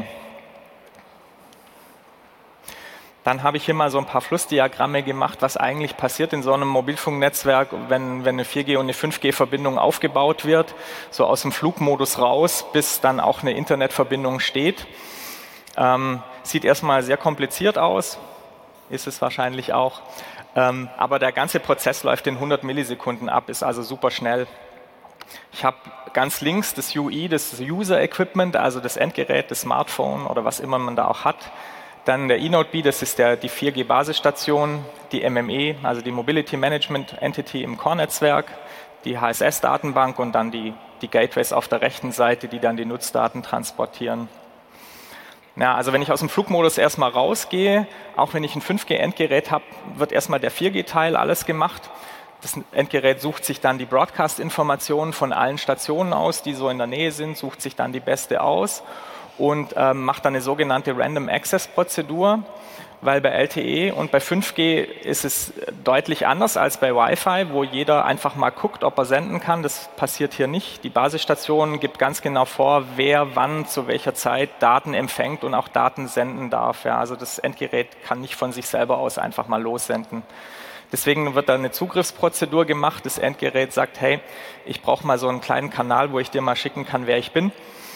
Dann habe ich hier mal so ein paar Flussdiagramme gemacht, was eigentlich passiert in so einem Mobilfunknetzwerk, wenn eine 4G- und eine 5G-Verbindung aufgebaut wird, so aus dem Flugmodus raus, bis dann auch eine Internetverbindung steht. Sieht erstmal sehr kompliziert aus, ist es wahrscheinlich auch, aber der ganze Prozess läuft in 100 Millisekunden ab, ist also super schnell. Ich habe ganz links das UI, das User Equipment, also das Endgerät, das Smartphone oder was immer man da auch hat. Dann der eNodeB, das ist die 4G-Basisstation, die MME, also die Mobility Management Entity im Core-Netzwerk, die HSS-Datenbank und dann die Gateways auf der rechten Seite, die dann die Nutzdaten transportieren. Ja, also wenn ich aus dem Flugmodus erstmal rausgehe, auch wenn ich ein 5G-Endgerät habe, wird erstmal der 4G-Teil alles gemacht. Das Endgerät sucht sich dann die Broadcast-Informationen von allen Stationen aus, die so in der Nähe sind, sucht sich dann die beste aus und macht dann eine sogenannte Random Access Prozedur, weil bei LTE und bei 5G ist es deutlich anders als bei Wi-Fi, wo jeder einfach mal guckt, ob er senden kann. Das passiert hier nicht. Die Basisstation gibt ganz genau vor, wer wann zu welcher Zeit Daten empfängt und auch Daten senden darf. Ja, also das Endgerät kann nicht von sich selber aus einfach mal lossenden. Deswegen wird da eine Zugriffsprozedur gemacht. Das Endgerät sagt, hey, ich brauche mal so einen kleinen Kanal, wo ich dir mal schicken kann, wer ich bin.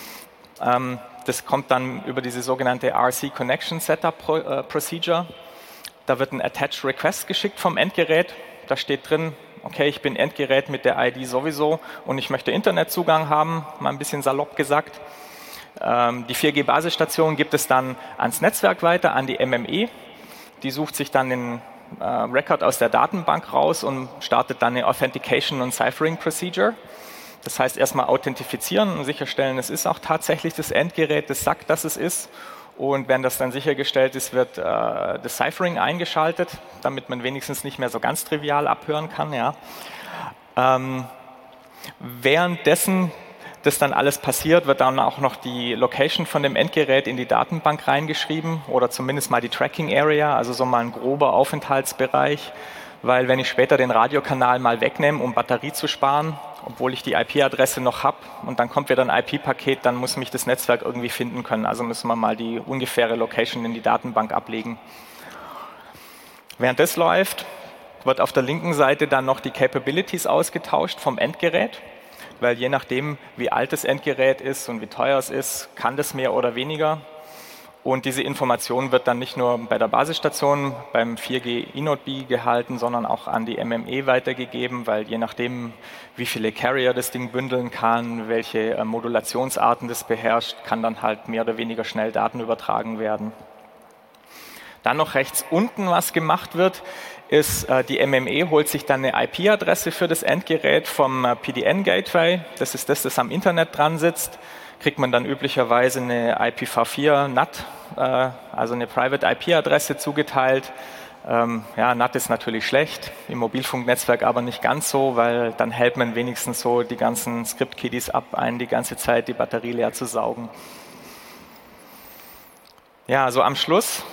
Das kommt dann über diese sogenannte RC Connection Setup Procedure. Da wird ein Attach Request geschickt vom Endgerät. Da steht drin, okay, ich bin Endgerät mit der ID sowieso und ich möchte Internetzugang haben, mal ein bisschen salopp gesagt. Die 4G-Basisstation gibt es dann ans Netzwerk weiter, an die MME. Die sucht sich dann den Record aus der Datenbank raus und startet dann eine Authentication und Ciphering Procedure. Das heißt, erstmal authentifizieren und sicherstellen, es ist auch tatsächlich das Endgerät, das sagt, dass es ist. Und wenn das dann sichergestellt ist, wird das Ciphering eingeschaltet, damit man wenigstens nicht mehr so ganz trivial abhören kann. Ja. Währenddessen das dann alles passiert, wird dann auch noch die Location von dem Endgerät in die Datenbank reingeschrieben oder zumindest mal die Tracking Area, also so mal ein grober Aufenthaltsbereich. Weil wenn ich später den Radiokanal mal wegnehme, um Batterie zu sparen, obwohl ich die IP-Adresse noch habe und dann kommt wieder ein IP-Paket, dann muss mich das Netzwerk irgendwie finden können. Also müssen wir mal die ungefähre Location in die Datenbank ablegen. Während das läuft, wird auf der linken Seite dann noch die Capabilities ausgetauscht vom Endgerät, weil je nachdem, wie alt das Endgerät ist und wie teuer es ist, kann das mehr oder weniger. Und diese Information wird dann nicht nur bei der Basisstation beim 4G eNodeB gehalten, sondern auch an die MME weitergegeben, weil je nachdem, wie viele Carrier das Ding bündeln kann, welche Modulationsarten das beherrscht, kann dann halt mehr oder weniger schnell Daten übertragen werden. Dann noch rechts unten, was gemacht wird, ist, die MME holt sich dann eine IP-Adresse für das Endgerät vom PDN-Gateway. Das ist das am Internet dran sitzt. Kriegt man dann üblicherweise eine IPv4 NAT, also eine Private IP-Adresse zugeteilt. Ja, NAT ist natürlich schlecht, im Mobilfunknetzwerk aber nicht ganz so, weil dann hält man wenigstens so die ganzen Script-Kiddies ab, einen die ganze Zeit die Batterie leer zu saugen. Ja, so am Schluss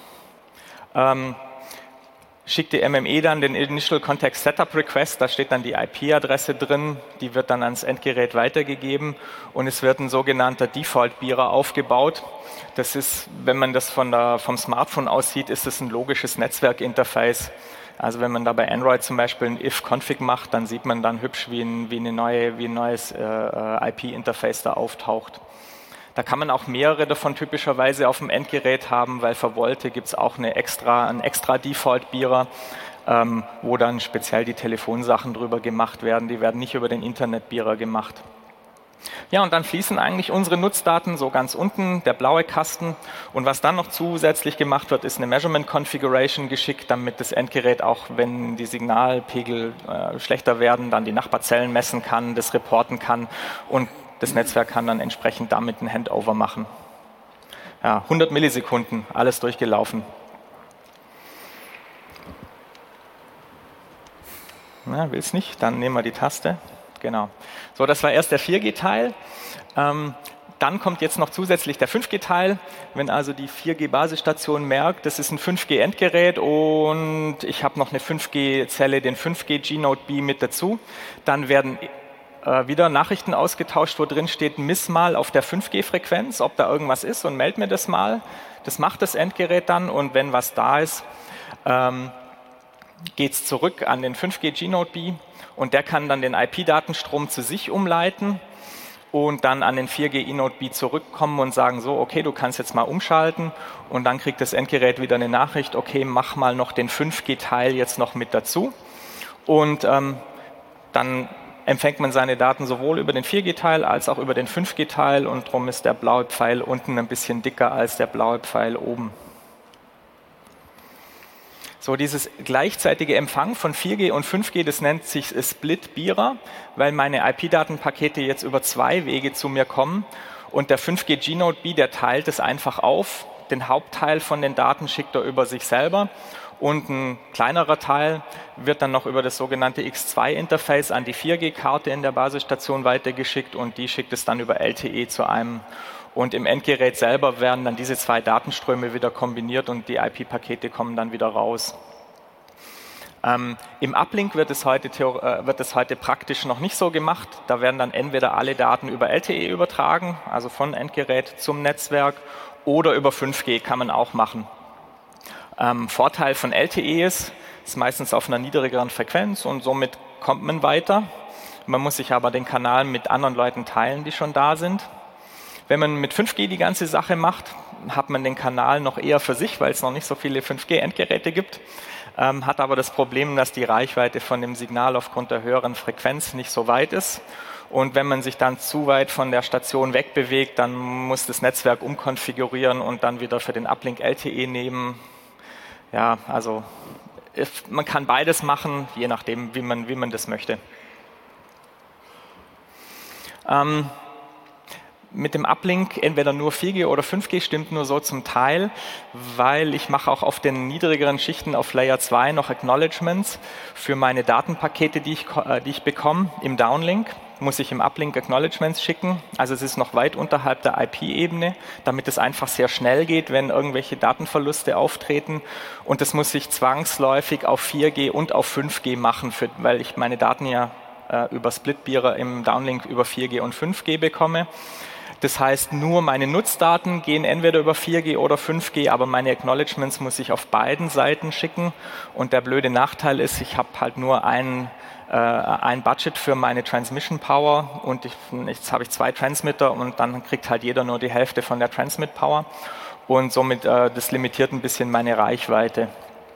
schickt die MME dann den Initial Context Setup Request, da steht dann die IP-Adresse drin, die wird dann ans Endgerät weitergegeben und es wird ein sogenannter Default-Bearer aufgebaut. Das ist, wenn man das vom Smartphone aus sieht, ist das ein logisches Netzwerkinterface. Also wenn man da bei Android zum Beispiel ein if-config macht, dann sieht man dann hübsch, wie ein neues IP-Interface da auftaucht. Da kann man auch mehrere davon typischerweise auf dem Endgerät haben, weil für Volte gibt es auch einen extra Default-Bearer, wo dann speziell die Telefonsachen drüber gemacht werden. Die werden nicht über den Internet-Bearer gemacht. Ja, und dann fließen eigentlich unsere Nutzdaten so ganz unten, der blaue Kasten. Und was dann noch zusätzlich gemacht wird, ist eine Measurement Configuration geschickt, damit das Endgerät auch, wenn die Signalpegel schlechter werden, dann die Nachbarzellen messen kann, das reporten kann und das Netzwerk kann dann entsprechend damit ein Handover machen. Ja, 100 Millisekunden, alles durchgelaufen. Na, will es nicht? Dann nehmen wir die Taste. Genau. So, das war erst der 4G-Teil. Dann kommt jetzt noch zusätzlich der 5G-Teil. Wenn also die 4G-Basisstation merkt, das ist ein 5G-Endgerät und ich habe noch eine 5G-Zelle, den 5G-G-Node-B mit dazu, dann werden wieder Nachrichten ausgetauscht, wo drin steht, miss mal auf der 5G-Frequenz, ob da irgendwas ist und meld mir das mal. Das macht das Endgerät dann und wenn was da ist, geht es zurück an den 5G G-Node B und der kann dann den IP-Datenstrom zu sich umleiten und dann an den 4G E-Node B zurückkommen und sagen so, okay, du kannst jetzt mal umschalten und dann kriegt das Endgerät wieder eine Nachricht, okay, mach mal noch den 5G-Teil jetzt noch mit dazu und dann empfängt man seine Daten sowohl über den 4G-Teil als auch über den 5G-Teil und darum ist der blaue Pfeil unten ein bisschen dicker als der blaue Pfeil oben. So, dieses gleichzeitige Empfang von 4G und 5G, das nennt sich Split-Bierer, weil meine IP-Datenpakete jetzt über 2 Wege zu mir kommen und der 5G G-Node B, der teilt es einfach auf. Den Hauptteil von den Daten schickt er über sich selber und ein kleinerer Teil wird dann noch über das sogenannte X2-Interface an die 4G-Karte in der Basisstation weitergeschickt und die schickt es dann über LTE zu einem. Und im Endgerät selber werden dann diese 2 Datenströme wieder kombiniert und die IP-Pakete kommen dann wieder raus. Im Uplink wird es heute praktisch noch nicht so gemacht. Da werden dann entweder alle Daten über LTE übertragen, also von Endgerät zum Netzwerk, oder über 5G kann man auch machen. Vorteil von LTE ist meistens auf einer niedrigeren Frequenz und somit kommt man weiter. Man muss sich aber den Kanal mit anderen Leuten teilen, die schon da sind. Wenn man mit 5G die ganze Sache macht, hat man den Kanal noch eher für sich, weil es noch nicht so viele 5G-Endgeräte gibt, hat aber das Problem, dass die Reichweite von dem Signal aufgrund der höheren Frequenz nicht so weit ist. Und wenn man sich dann zu weit von der Station wegbewegt, dann muss das Netzwerk umkonfigurieren und dann wieder für den Uplink LTE nehmen. Ja, also man kann beides machen, je nachdem, wie man das möchte. Mit dem Uplink entweder nur 4G oder 5G stimmt nur so zum Teil, weil ich mache auch auf den niedrigeren Schichten auf Layer 2 noch Acknowledgements für meine Datenpakete, die ich bekomme. Im Downlink muss ich im Uplink Acknowledgements schicken. Also es ist noch weit unterhalb der IP-Ebene, damit es einfach sehr schnell geht, wenn irgendwelche Datenverluste auftreten. Und das muss ich zwangsläufig auf 4G und auf 5G machen, weil ich meine Daten ja über Splitbearer im Downlink über 4G und 5G bekomme. Das heißt, nur meine Nutzdaten gehen entweder über 4G oder 5G, aber meine Acknowledgements muss ich auf beiden Seiten schicken. Und der blöde Nachteil ist, ich habe halt nur ein Budget für meine Transmission Power und jetzt habe ich 2 Transmitter und dann kriegt halt jeder nur die Hälfte von der Transmit Power und somit das limitiert ein bisschen meine Reichweite.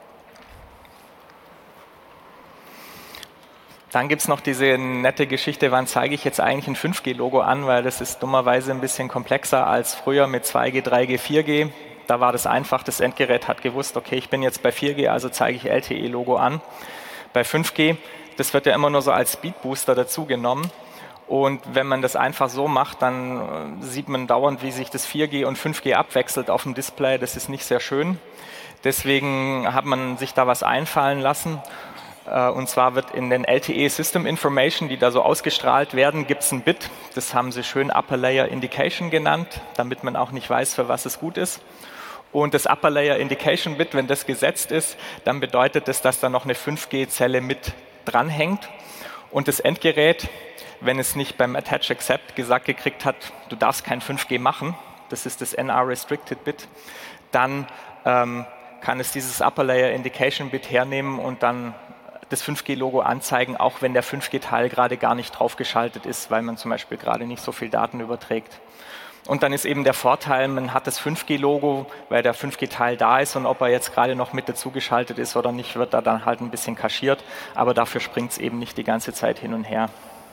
Dann gibt es noch diese nette Geschichte, wann zeige ich jetzt eigentlich ein 5G-Logo an, weil das ist dummerweise ein bisschen komplexer als früher mit 2G, 3G, 4G. Da war das einfach, das Endgerät hat gewusst, okay, ich bin jetzt bei 4G, also zeige ich LTE-Logo an. Bei 5G, das wird ja immer nur so als Speedbooster dazu genommen. Und wenn man das einfach so macht, dann sieht man dauernd, wie sich das 4G und 5G abwechselt auf dem Display. Das ist nicht sehr schön. Deswegen hat man sich da was einfallen lassen. Und zwar wird in den LTE System Information, die da so ausgestrahlt werden, gibt es ein Bit. Das haben sie schön Upper Layer Indication genannt, damit man auch nicht weiß, für was es gut ist. Und das Upper Layer Indication Bit, wenn das gesetzt ist, dann bedeutet das, dass da noch eine 5G-Zelle mit dranhängt. Und das Endgerät, wenn es nicht beim Attach Accept gesagt gekriegt hat, du darfst kein 5G machen, das ist das NR Restricted Bit, dann kann es dieses Upper Layer Indication Bit hernehmen und dann das 5G-Logo anzeigen, auch wenn der 5G-Teil gerade gar nicht draufgeschaltet ist, weil man zum Beispiel gerade nicht so viel Daten überträgt. Und dann ist eben der Vorteil, man hat das 5G-Logo, weil der 5G-Teil da ist und ob er jetzt gerade noch mit dazugeschaltet ist oder nicht, wird da dann halt ein bisschen kaschiert, aber dafür springt es eben nicht die ganze Zeit hin und her.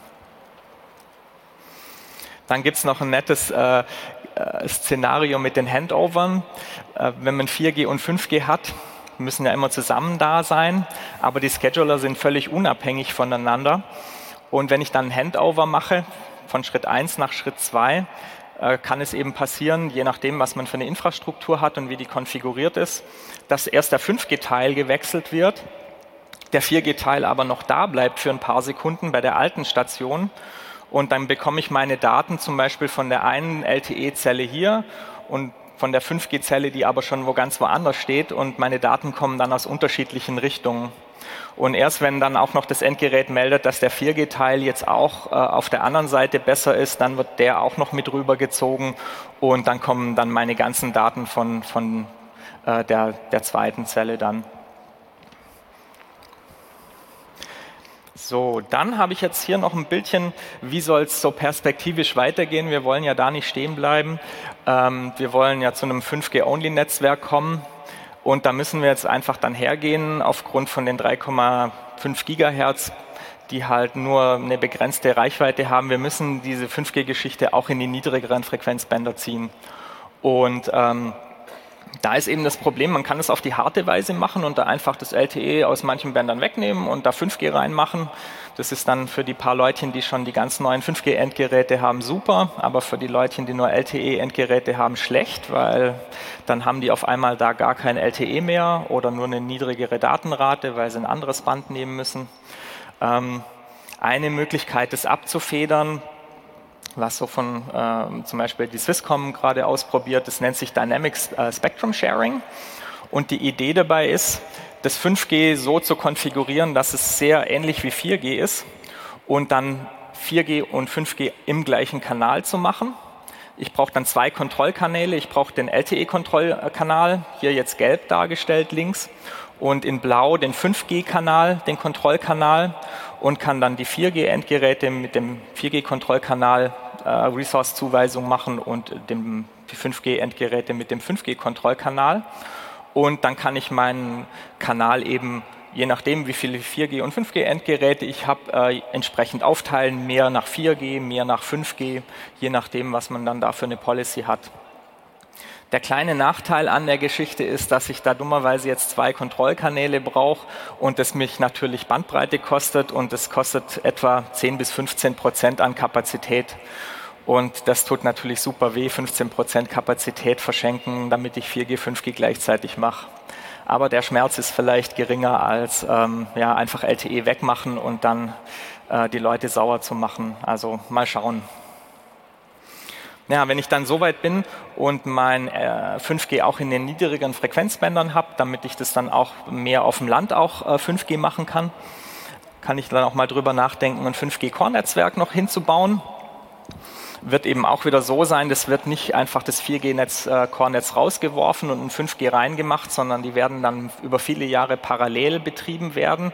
Dann gibt es noch ein nettes Szenario mit den Handovern. Wenn man 4G und 5G hat, müssen ja immer zusammen da sein, aber die Scheduler sind völlig unabhängig voneinander. Und wenn ich dann ein Handover mache, von Schritt 1 nach Schritt 2, kann es eben passieren, je nachdem, was man für eine Infrastruktur hat und wie die konfiguriert ist, dass erst der 5G-Teil gewechselt wird, der 4G-Teil aber noch da bleibt für ein paar Sekunden bei der alten Station und dann bekomme ich meine Daten zum Beispiel von der einen LTE-Zelle hier und der 5G-Zelle, die aber schon ganz woanders steht, und meine Daten kommen dann aus unterschiedlichen Richtungen. Und erst wenn dann auch noch das Endgerät meldet, dass der 4G-Teil jetzt auch auf der anderen Seite besser ist, dann wird der auch noch mit rübergezogen und dann kommen dann meine ganzen Daten von der zweiten Zelle dann. So, dann habe ich jetzt hier noch ein Bildchen, wie soll es so perspektivisch weitergehen. Wir wollen ja da nicht stehen bleiben. Wir wollen ja zu einem 5G-Only-Netzwerk kommen. Und da müssen wir jetzt einfach dann hergehen, aufgrund von den 3,5 Gigahertz, die halt nur eine begrenzte Reichweite haben. Wir müssen diese 5G-Geschichte auch in die niedrigeren Frequenzbänder ziehen. Und da ist eben das Problem, man kann es auf die harte Weise machen und da einfach das LTE aus manchen Bändern wegnehmen und da 5G reinmachen. Das ist dann für die paar Leutchen, die schon die ganz neuen 5G-Endgeräte haben, super, aber für die Leutchen, die nur LTE-Endgeräte haben, schlecht, weil dann haben die auf einmal da gar kein LTE mehr oder nur eine niedrigere Datenrate, weil sie ein anderes Band nehmen müssen. Eine Möglichkeit, das abzufedern, was so von zum Beispiel die Swisscom gerade ausprobiert, das nennt sich Dynamic Spectrum Sharing. Und die Idee dabei ist, das 5G so zu konfigurieren, dass es sehr ähnlich wie 4G ist und dann 4G und 5G im gleichen Kanal zu machen. Ich brauche dann 2 Kontrollkanäle. Ich brauche den LTE-Kontrollkanal, hier jetzt gelb dargestellt links, und in blau den 5G-Kanal, den Kontrollkanal, und kann dann die 4G-Endgeräte mit dem 4G-Kontrollkanal Resource-Zuweisung machen und die 5G-Endgeräte mit dem 5G-Kontrollkanal. Und dann kann ich meinen Kanal eben, je nachdem, wie viele 4G- und 5G-Endgeräte ich habe, entsprechend aufteilen, mehr nach 4G, mehr nach 5G, je nachdem, was man dann da für eine Policy hat. Der kleine Nachteil an der Geschichte ist, dass ich da dummerweise jetzt 2 Kontrollkanäle brauche und das mich natürlich Bandbreite kostet und das kostet etwa 10-15% an Kapazität. Und das tut natürlich super weh, 15% Kapazität verschenken, damit ich 4G, 5G gleichzeitig mache. Aber der Schmerz ist vielleicht geringer als einfach LTE wegmachen und dann die Leute sauer zu machen. Also mal schauen. Ja, wenn ich dann so weit bin und mein 5G auch in den niedrigeren Frequenzbändern habe, damit ich das dann auch mehr auf dem Land auch 5G machen kann, kann ich dann auch mal drüber nachdenken, ein 5G-Core-Netzwerk noch hinzubauen. Wird eben auch wieder so sein, das wird nicht einfach das 4G-Core-Netz rausgeworfen und ein 5G reingemacht, sondern die werden dann über viele Jahre parallel betrieben werden.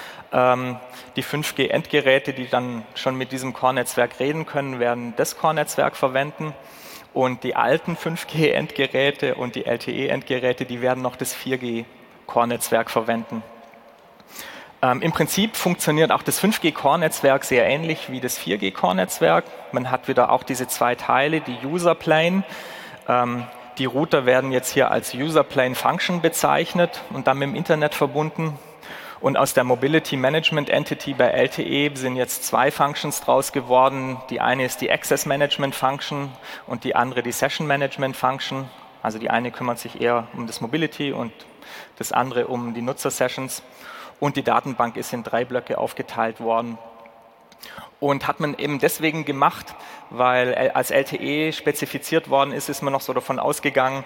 Die 5G-Endgeräte, die dann schon mit diesem Core-Netzwerk reden können, werden das Core-Netzwerk verwenden. Und die alten 5G-Endgeräte und die LTE-Endgeräte, die werden noch das 4G-Core-Netzwerk verwenden. Im Prinzip funktioniert auch das 5G-Core-Netzwerk sehr ähnlich wie das 4G-Core-Netzwerk. Man hat wieder auch diese 2 Teile, die User-Plane. Die Router werden jetzt hier als User-Plane-Function bezeichnet und dann mit dem Internet verbunden. Und aus der Mobility Management Entity bei LTE sind jetzt 2 Functions draus geworden. Die eine ist die Access Management Function und die andere die Session Management Function. Also die eine kümmert sich eher um das Mobility und das andere um die Nutzer-Sessions. Und die Datenbank ist in 3 Blöcke aufgeteilt worden. Und hat man eben deswegen gemacht, weil als LTE spezifiziert worden ist, ist man noch so davon ausgegangen,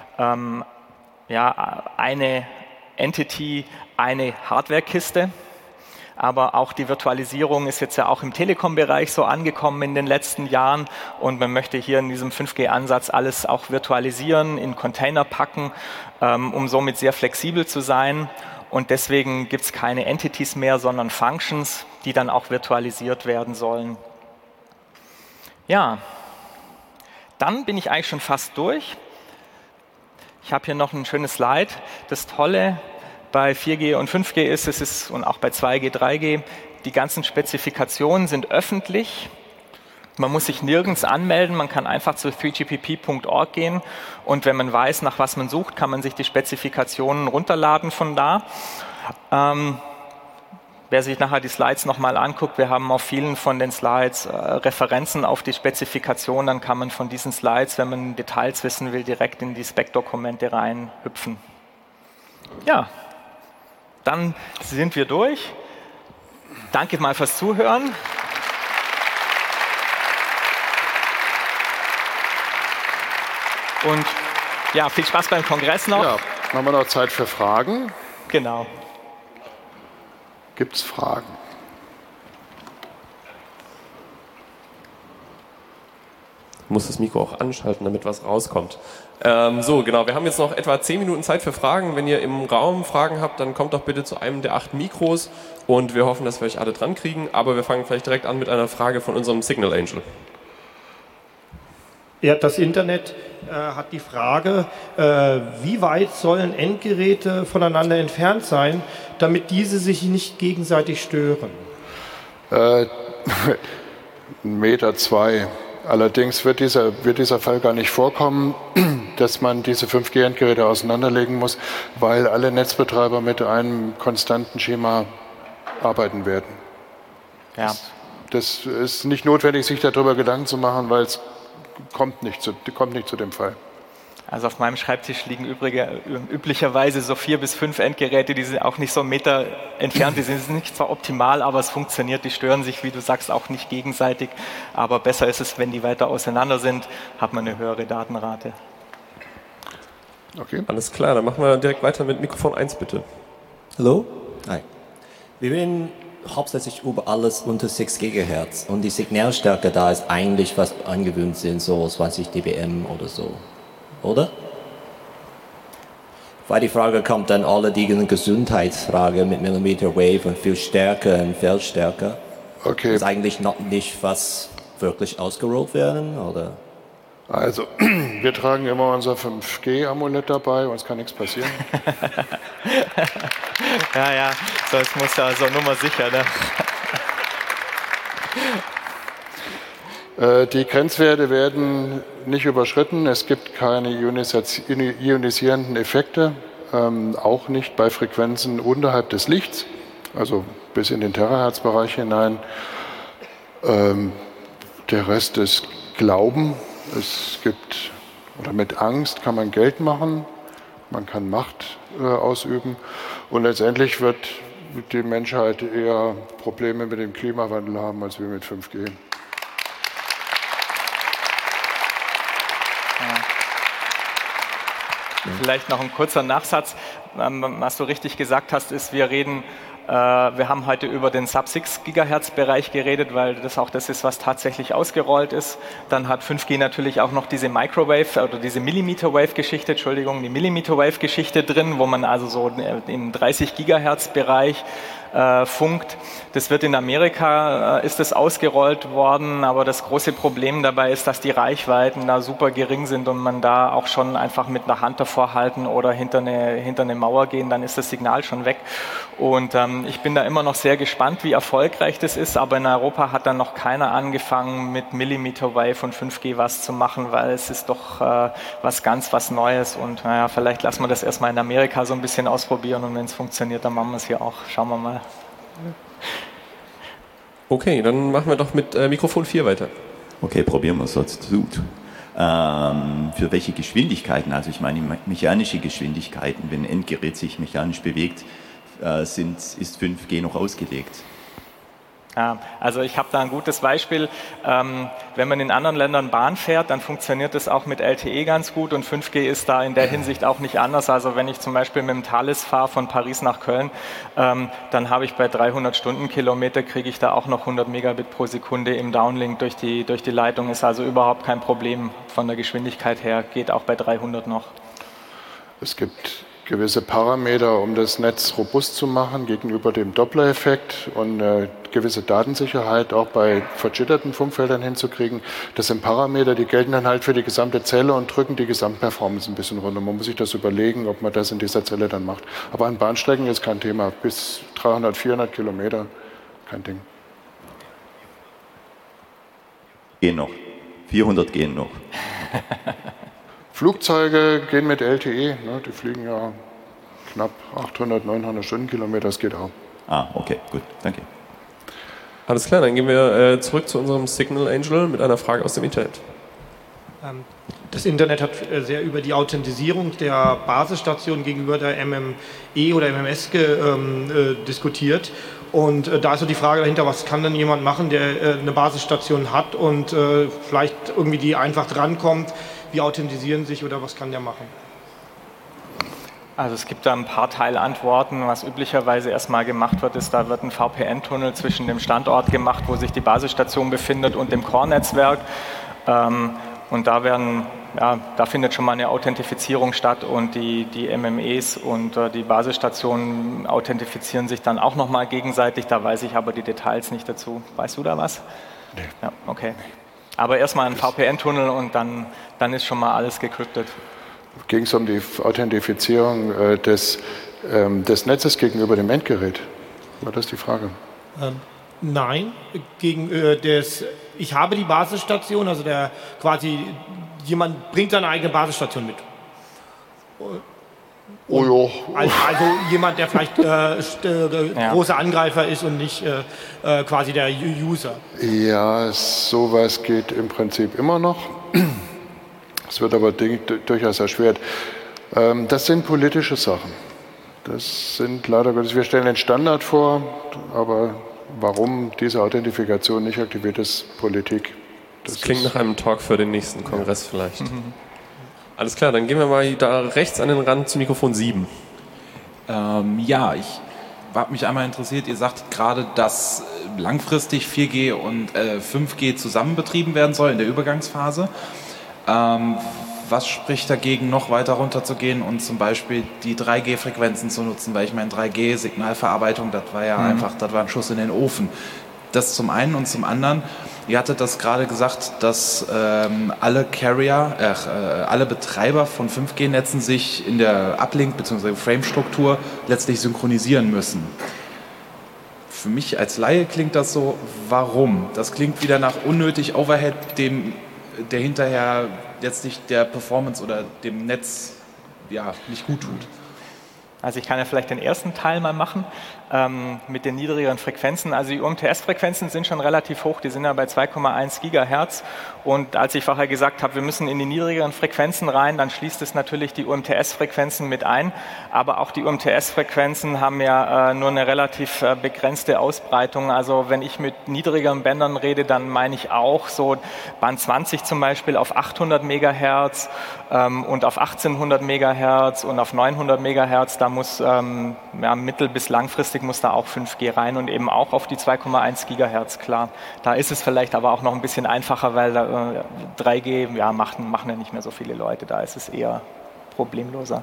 eine Entity, eine Hardware-Kiste. Aber auch die Virtualisierung ist jetzt ja auch im Telekom-Bereich so angekommen in den letzten Jahren. Und man möchte hier in diesem 5G-Ansatz alles auch virtualisieren, in Container packen, um somit sehr flexibel zu sein. Und deswegen gibt es keine Entities mehr, sondern Functions, die dann auch virtualisiert werden sollen. Ja, dann bin ich eigentlich schon fast durch. Ich habe hier noch ein schönes Slide. Das Tolle bei 4G und 5G ist, und auch bei 2G, 3G, die ganzen Spezifikationen sind öffentlich. Man muss sich nirgends anmelden, man kann einfach zu 3gpp.org gehen und wenn man weiß, nach was man sucht, kann man sich die Spezifikationen runterladen von da. Wer sich nachher die Slides nochmal anguckt, wir haben auf vielen von den Slides Referenzen auf die Spezifikation, dann kann man von diesen Slides, wenn man Details wissen will, direkt in die Spec-Dokumente reinhüpfen. Ja, dann sind wir durch. Danke mal fürs Zuhören. Und Ja, viel Spaß beim Kongress noch. Ja, haben wir noch Zeit für Fragen? Genau. Gibt es Fragen? Ich muss das Mikro auch anschalten, damit was rauskommt. So, genau, wir haben jetzt noch etwa 10 Minuten Zeit für Fragen. Wenn ihr im Raum Fragen habt, dann kommt doch bitte zu einem der 8 Mikros und wir hoffen, dass wir euch alle dran kriegen. Aber wir fangen vielleicht direkt an mit einer Frage von unserem Signal Angel. Ja, das Internet hat die Frage, wie weit sollen Endgeräte voneinander entfernt sein, damit diese sich nicht gegenseitig stören? 1,2 Meter. Allerdings wird dieser Fall gar nicht vorkommen, dass man diese 5G-Endgeräte auseinanderlegen muss, weil alle Netzbetreiber mit einem konstanten Schema arbeiten werden. Ja. Das ist nicht notwendig, sich darüber Gedanken zu machen, weil es kommt nicht zu dem Fall. Also auf meinem Schreibtisch liegen üblicherweise so 4 bis 5 Endgeräte, die sind auch nicht so einen Meter entfernt, die sind nicht zwar optimal, aber es funktioniert, die stören sich, wie du sagst, auch nicht gegenseitig, aber besser ist es, wenn die weiter auseinander sind, hat man eine höhere Datenrate. Okay. Alles klar, dann machen wir direkt weiter mit Mikrofon 1, bitte. Hallo? Hi. Wir reden hauptsächlich über alles unter 6 GHz und die Signalstärke da ist eigentlich, was angewöhnt sind, so 20 dBm oder so. Oder? Weil die Frage kommt dann alle die Gesundheitsfrage mit Millimeter Wave und viel Stärke und Feldstärke. Okay. Ist eigentlich noch nicht was wirklich ausgerollt werden, oder? Also, wir tragen immer unser 5G-Amulett dabei, uns kann nichts passieren. Ja, das muss ja so Nummer sicher, ne? Die Grenzwerte werden nicht überschritten. Es gibt keine ionisierenden Effekte, auch nicht bei Frequenzen unterhalb des Lichts, also bis in den Terahertz-Bereich hinein. Der Rest ist Glauben. Mit Angst kann man Geld machen, man kann Macht ausüben und letztendlich wird die Menschheit eher Probleme mit dem Klimawandel haben als wir mit 5G. Vielleicht noch ein kurzer Nachsatz. Was du richtig gesagt hast, ist, wir haben heute über den Sub-6 GHz Bereich geredet, weil das auch das ist, was tatsächlich ausgerollt ist. Dann hat 5G natürlich auch noch diese Microwave oder diese Millimeter-Wave-Geschichte, die Millimeter-Wave-Geschichte drin, wo man also so im 30 GHz Bereich funkt. Das wird in Amerika, ist das ausgerollt worden, aber das große Problem dabei ist, dass die Reichweiten da super gering sind und man da auch schon einfach mit einer Hand davor halten oder hinter eine Mauer gehen, dann ist das Signal schon weg. Und ich bin da immer noch sehr gespannt, wie erfolgreich das ist, aber in Europa hat dann noch keiner angefangen, mit Millimeter Wave und 5G was zu machen, weil es ist doch was Neues und naja, vielleicht lassen wir das erstmal in Amerika so ein bisschen ausprobieren und wenn es funktioniert, dann machen wir es hier auch. Schauen wir mal. Okay, dann machen wir doch mit Mikrofon 4 weiter. Okay, probieren wir es jetzt gut. Für welche Geschwindigkeiten, also ich meine mechanische Geschwindigkeiten, wenn ein Endgerät sich mechanisch bewegt, ist 5G noch ausgelegt? Ja, also ich habe da ein gutes Beispiel. Wenn man in anderen Ländern Bahn fährt, dann funktioniert das auch mit LTE ganz gut und 5G ist da in der Hinsicht auch nicht anders. Also wenn ich zum Beispiel mit dem Thales fahre von Paris nach Köln, dann habe ich bei 300 Stundenkilometer kriege ich da auch noch 100 Megabit pro Sekunde im Downlink durch die Leitung. Ist also überhaupt kein Problem von der Geschwindigkeit her, geht auch bei 300 noch. Es gibt gewisse Parameter, um das Netz robust zu machen gegenüber dem Doppler-Effekt und gewisse Datensicherheit auch bei verjitterten Funkfeldern hinzukriegen. Das sind Parameter, die gelten dann halt für die gesamte Zelle und drücken die Gesamtperformance ein bisschen runter. Man muss sich das überlegen, ob man das in dieser Zelle dann macht. Aber an Bahnstrecken ist kein Thema. Bis 300, 400 Kilometer, kein Ding. Gehen noch. 400 gehen noch. Flugzeuge gehen mit LTE, ne, die fliegen ja knapp 800, 900 Stundenkilometer, das geht auch. Ah, okay, gut, danke. Alles klar, dann gehen wir zurück zu unserem Signal Angel mit einer Frage aus dem Internet. Das Internet hat sehr über die Authentisierung der Basisstation gegenüber der MME oder MMS diskutiert. Und da ist so die Frage dahinter, was kann denn jemand machen, der eine Basisstation hat und vielleicht irgendwie die einfach drankommt, wie authentisieren sich oder was kann der machen? Also es gibt da ein paar Teilantworten. Was üblicherweise erstmal gemacht wird, ist, da wird ein VPN-Tunnel zwischen dem Standort gemacht, wo sich die Basisstation befindet, und dem Core-Netzwerk. Und da findet schon mal eine Authentifizierung statt, und die MMEs und die Basisstationen authentifizieren sich dann auch nochmal gegenseitig. Da weiß ich aber die Details nicht dazu. Weißt du da was? Nee. Ja, okay. Aber erstmal ein VPN-Tunnel und dann ist schon mal alles gecryptet. Ging es um die Authentifizierung des Netzes gegenüber dem Endgerät? War das die Frage? Nein, ich habe die Basisstation, also jemand bringt seine eigene Basisstation mit. Oh ja. Also jemand, der vielleicht großer Angreifer ist und nicht quasi der User. Ja, sowas geht im Prinzip immer noch. Es wird aber durchaus erschwert. Das sind politische Sachen. Das sind leider Gottes, wir stellen den Standard vor, aber warum diese Authentifikation nicht aktiviert ist, Politik. Das klingt nach einem Talk für den nächsten Kongress vielleicht. Alles klar, dann gehen wir mal da rechts an den Rand zu Mikrofon 7. Ja, ich habe mich einmal interessiert, ihr sagt gerade, dass langfristig 4G und 5G zusammen betrieben werden soll in der Übergangsphase. Was spricht dagegen, noch weiter runterzugehen und zum Beispiel die 3G-Frequenzen zu nutzen? Weil ich meine, 3G-Signalverarbeitung, das war ja einfach, das war ein Schuss in den Ofen. Das zum einen, und zum anderen, ihr hattet das gerade gesagt, dass alle Betreiber von 5G-Netzen sich in der Uplink- bzw. Frame-Struktur letztlich synchronisieren müssen. Für mich als Laie klingt das so, warum? Das klingt wieder nach unnötig Overhead, der hinterher letztlich der Performance oder dem Netz nicht gut tut. Also ich kann ja vielleicht den ersten Teil mal machen mit den niedrigeren Frequenzen. Also die UMTS-Frequenzen sind schon relativ hoch, die sind ja bei 2,1 Gigahertz. Und als ich vorher gesagt habe, wir müssen in die niedrigeren Frequenzen rein, dann schließt es natürlich die UMTS-Frequenzen mit ein. Aber auch die UMTS-Frequenzen haben ja nur eine relativ begrenzte Ausbreitung. Also wenn ich mit niedrigeren Bändern rede, dann meine ich auch so Band 20 zum Beispiel auf 800 Megahertz und auf 1800 Megahertz und auf 900 Megahertz. Da muss mittel- bis langfristig muss da auch 5G rein und eben auch auf die 2,1 Gigahertz, klar. Da ist es vielleicht aber auch noch ein bisschen einfacher, weil 3G machen ja nicht mehr so viele Leute. Da ist es eher problemloser.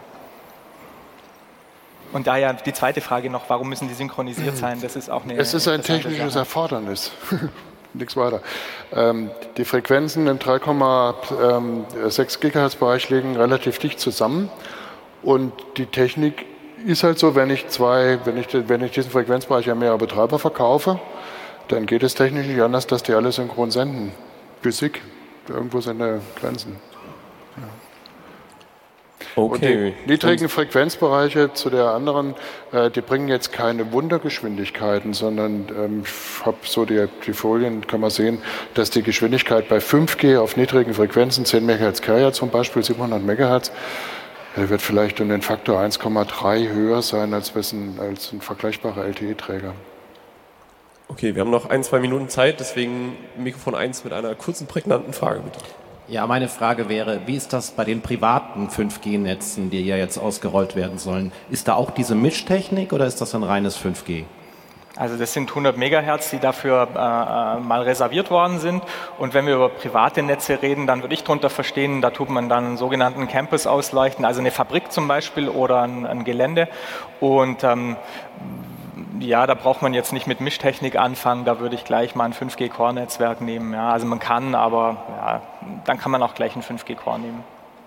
Und daher die zweite Frage noch, warum müssen die synchronisiert sein? Das ist auch eine Es ist ein technisches Erfordernis. Nichts weiter. Die Frequenzen im 3,6 Gigahertz Bereich liegen relativ dicht zusammen. Und die Technik ist halt so, wenn ich diesen Frequenzbereich an mehrere Betreiber verkaufe, dann geht es technisch nicht anders, dass die alle synchron senden. Physik, irgendwo sind da Grenzen. Ja. Okay. Und die niedrigen Frequenzbereiche zu der anderen, die bringen jetzt keine Wundergeschwindigkeiten, sondern ich habe so die Folien, kann man sehen, dass die Geschwindigkeit bei 5G auf niedrigen Frequenzen, 10 MHz Carrier zum Beispiel, 700 MHz, wird vielleicht um den Faktor 1,3 höher sein als ein vergleichbarer LTE-Träger. Okay, wir haben noch 1-2 Minuten Zeit, deswegen Mikrofon 1 mit einer kurzen, prägnanten Frage, bitte. Ja, meine Frage wäre, wie ist das bei den privaten 5G-Netzen, die ja jetzt ausgerollt werden sollen? Ist da auch diese Mischtechnik oder ist das ein reines 5G? Also das sind 100 Megahertz, die dafür mal reserviert worden sind. Und wenn wir über private Netze reden, dann würde ich darunter verstehen, da tut man dann einen sogenannten Campus ausleuchten, also eine Fabrik zum Beispiel oder ein Gelände. Und da braucht man jetzt nicht mit Mischtechnik anfangen, da würde ich gleich mal ein 5G-Core-Netzwerk nehmen. Ja, also man kann, aber dann kann man auch gleich ein 5G-Core nehmen.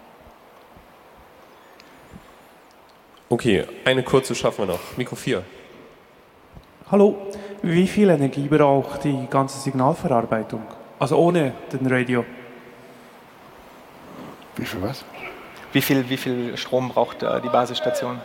Okay, eine kurze schaffen wir noch. Mikro 4. Hallo, wie viel Energie braucht die ganze Signalverarbeitung? Also ohne den Radio? Wie viel was? Wie viel Strom braucht die Basisstation?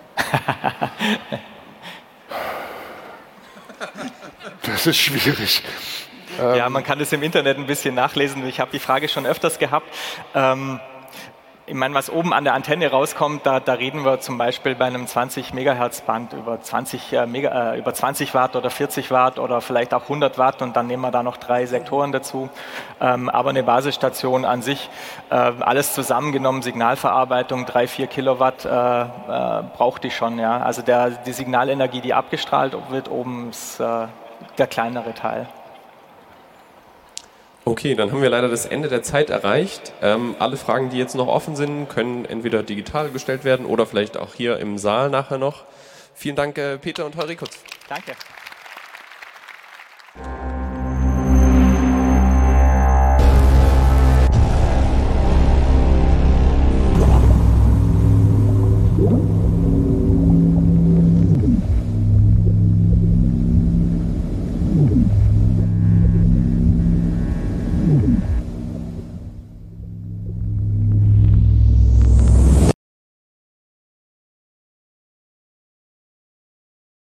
Das ist schwierig. Ja, man kann das im Internet ein bisschen nachlesen. Ich habe die Frage schon öfters gehabt. Ich meine, was oben an der Antenne rauskommt, da reden wir zum Beispiel bei einem 20 Megahertz Band über 20 Watt oder 40 Watt oder vielleicht auch 100 Watt und dann nehmen wir da noch 3 Sektoren dazu. Aber eine Basisstation an sich, alles zusammengenommen, Signalverarbeitung, 3-4 Kilowatt braucht die schon. Ja? Also die Signalenergie, die abgestrahlt wird, oben ist der kleinere Teil. Okay, dann haben wir leider das Ende der Zeit erreicht. Alle Fragen, die jetzt noch offen sind, können entweder digital gestellt werden oder vielleicht auch hier im Saal nachher noch. Vielen Dank, Peter und Heuri Kutz. Danke.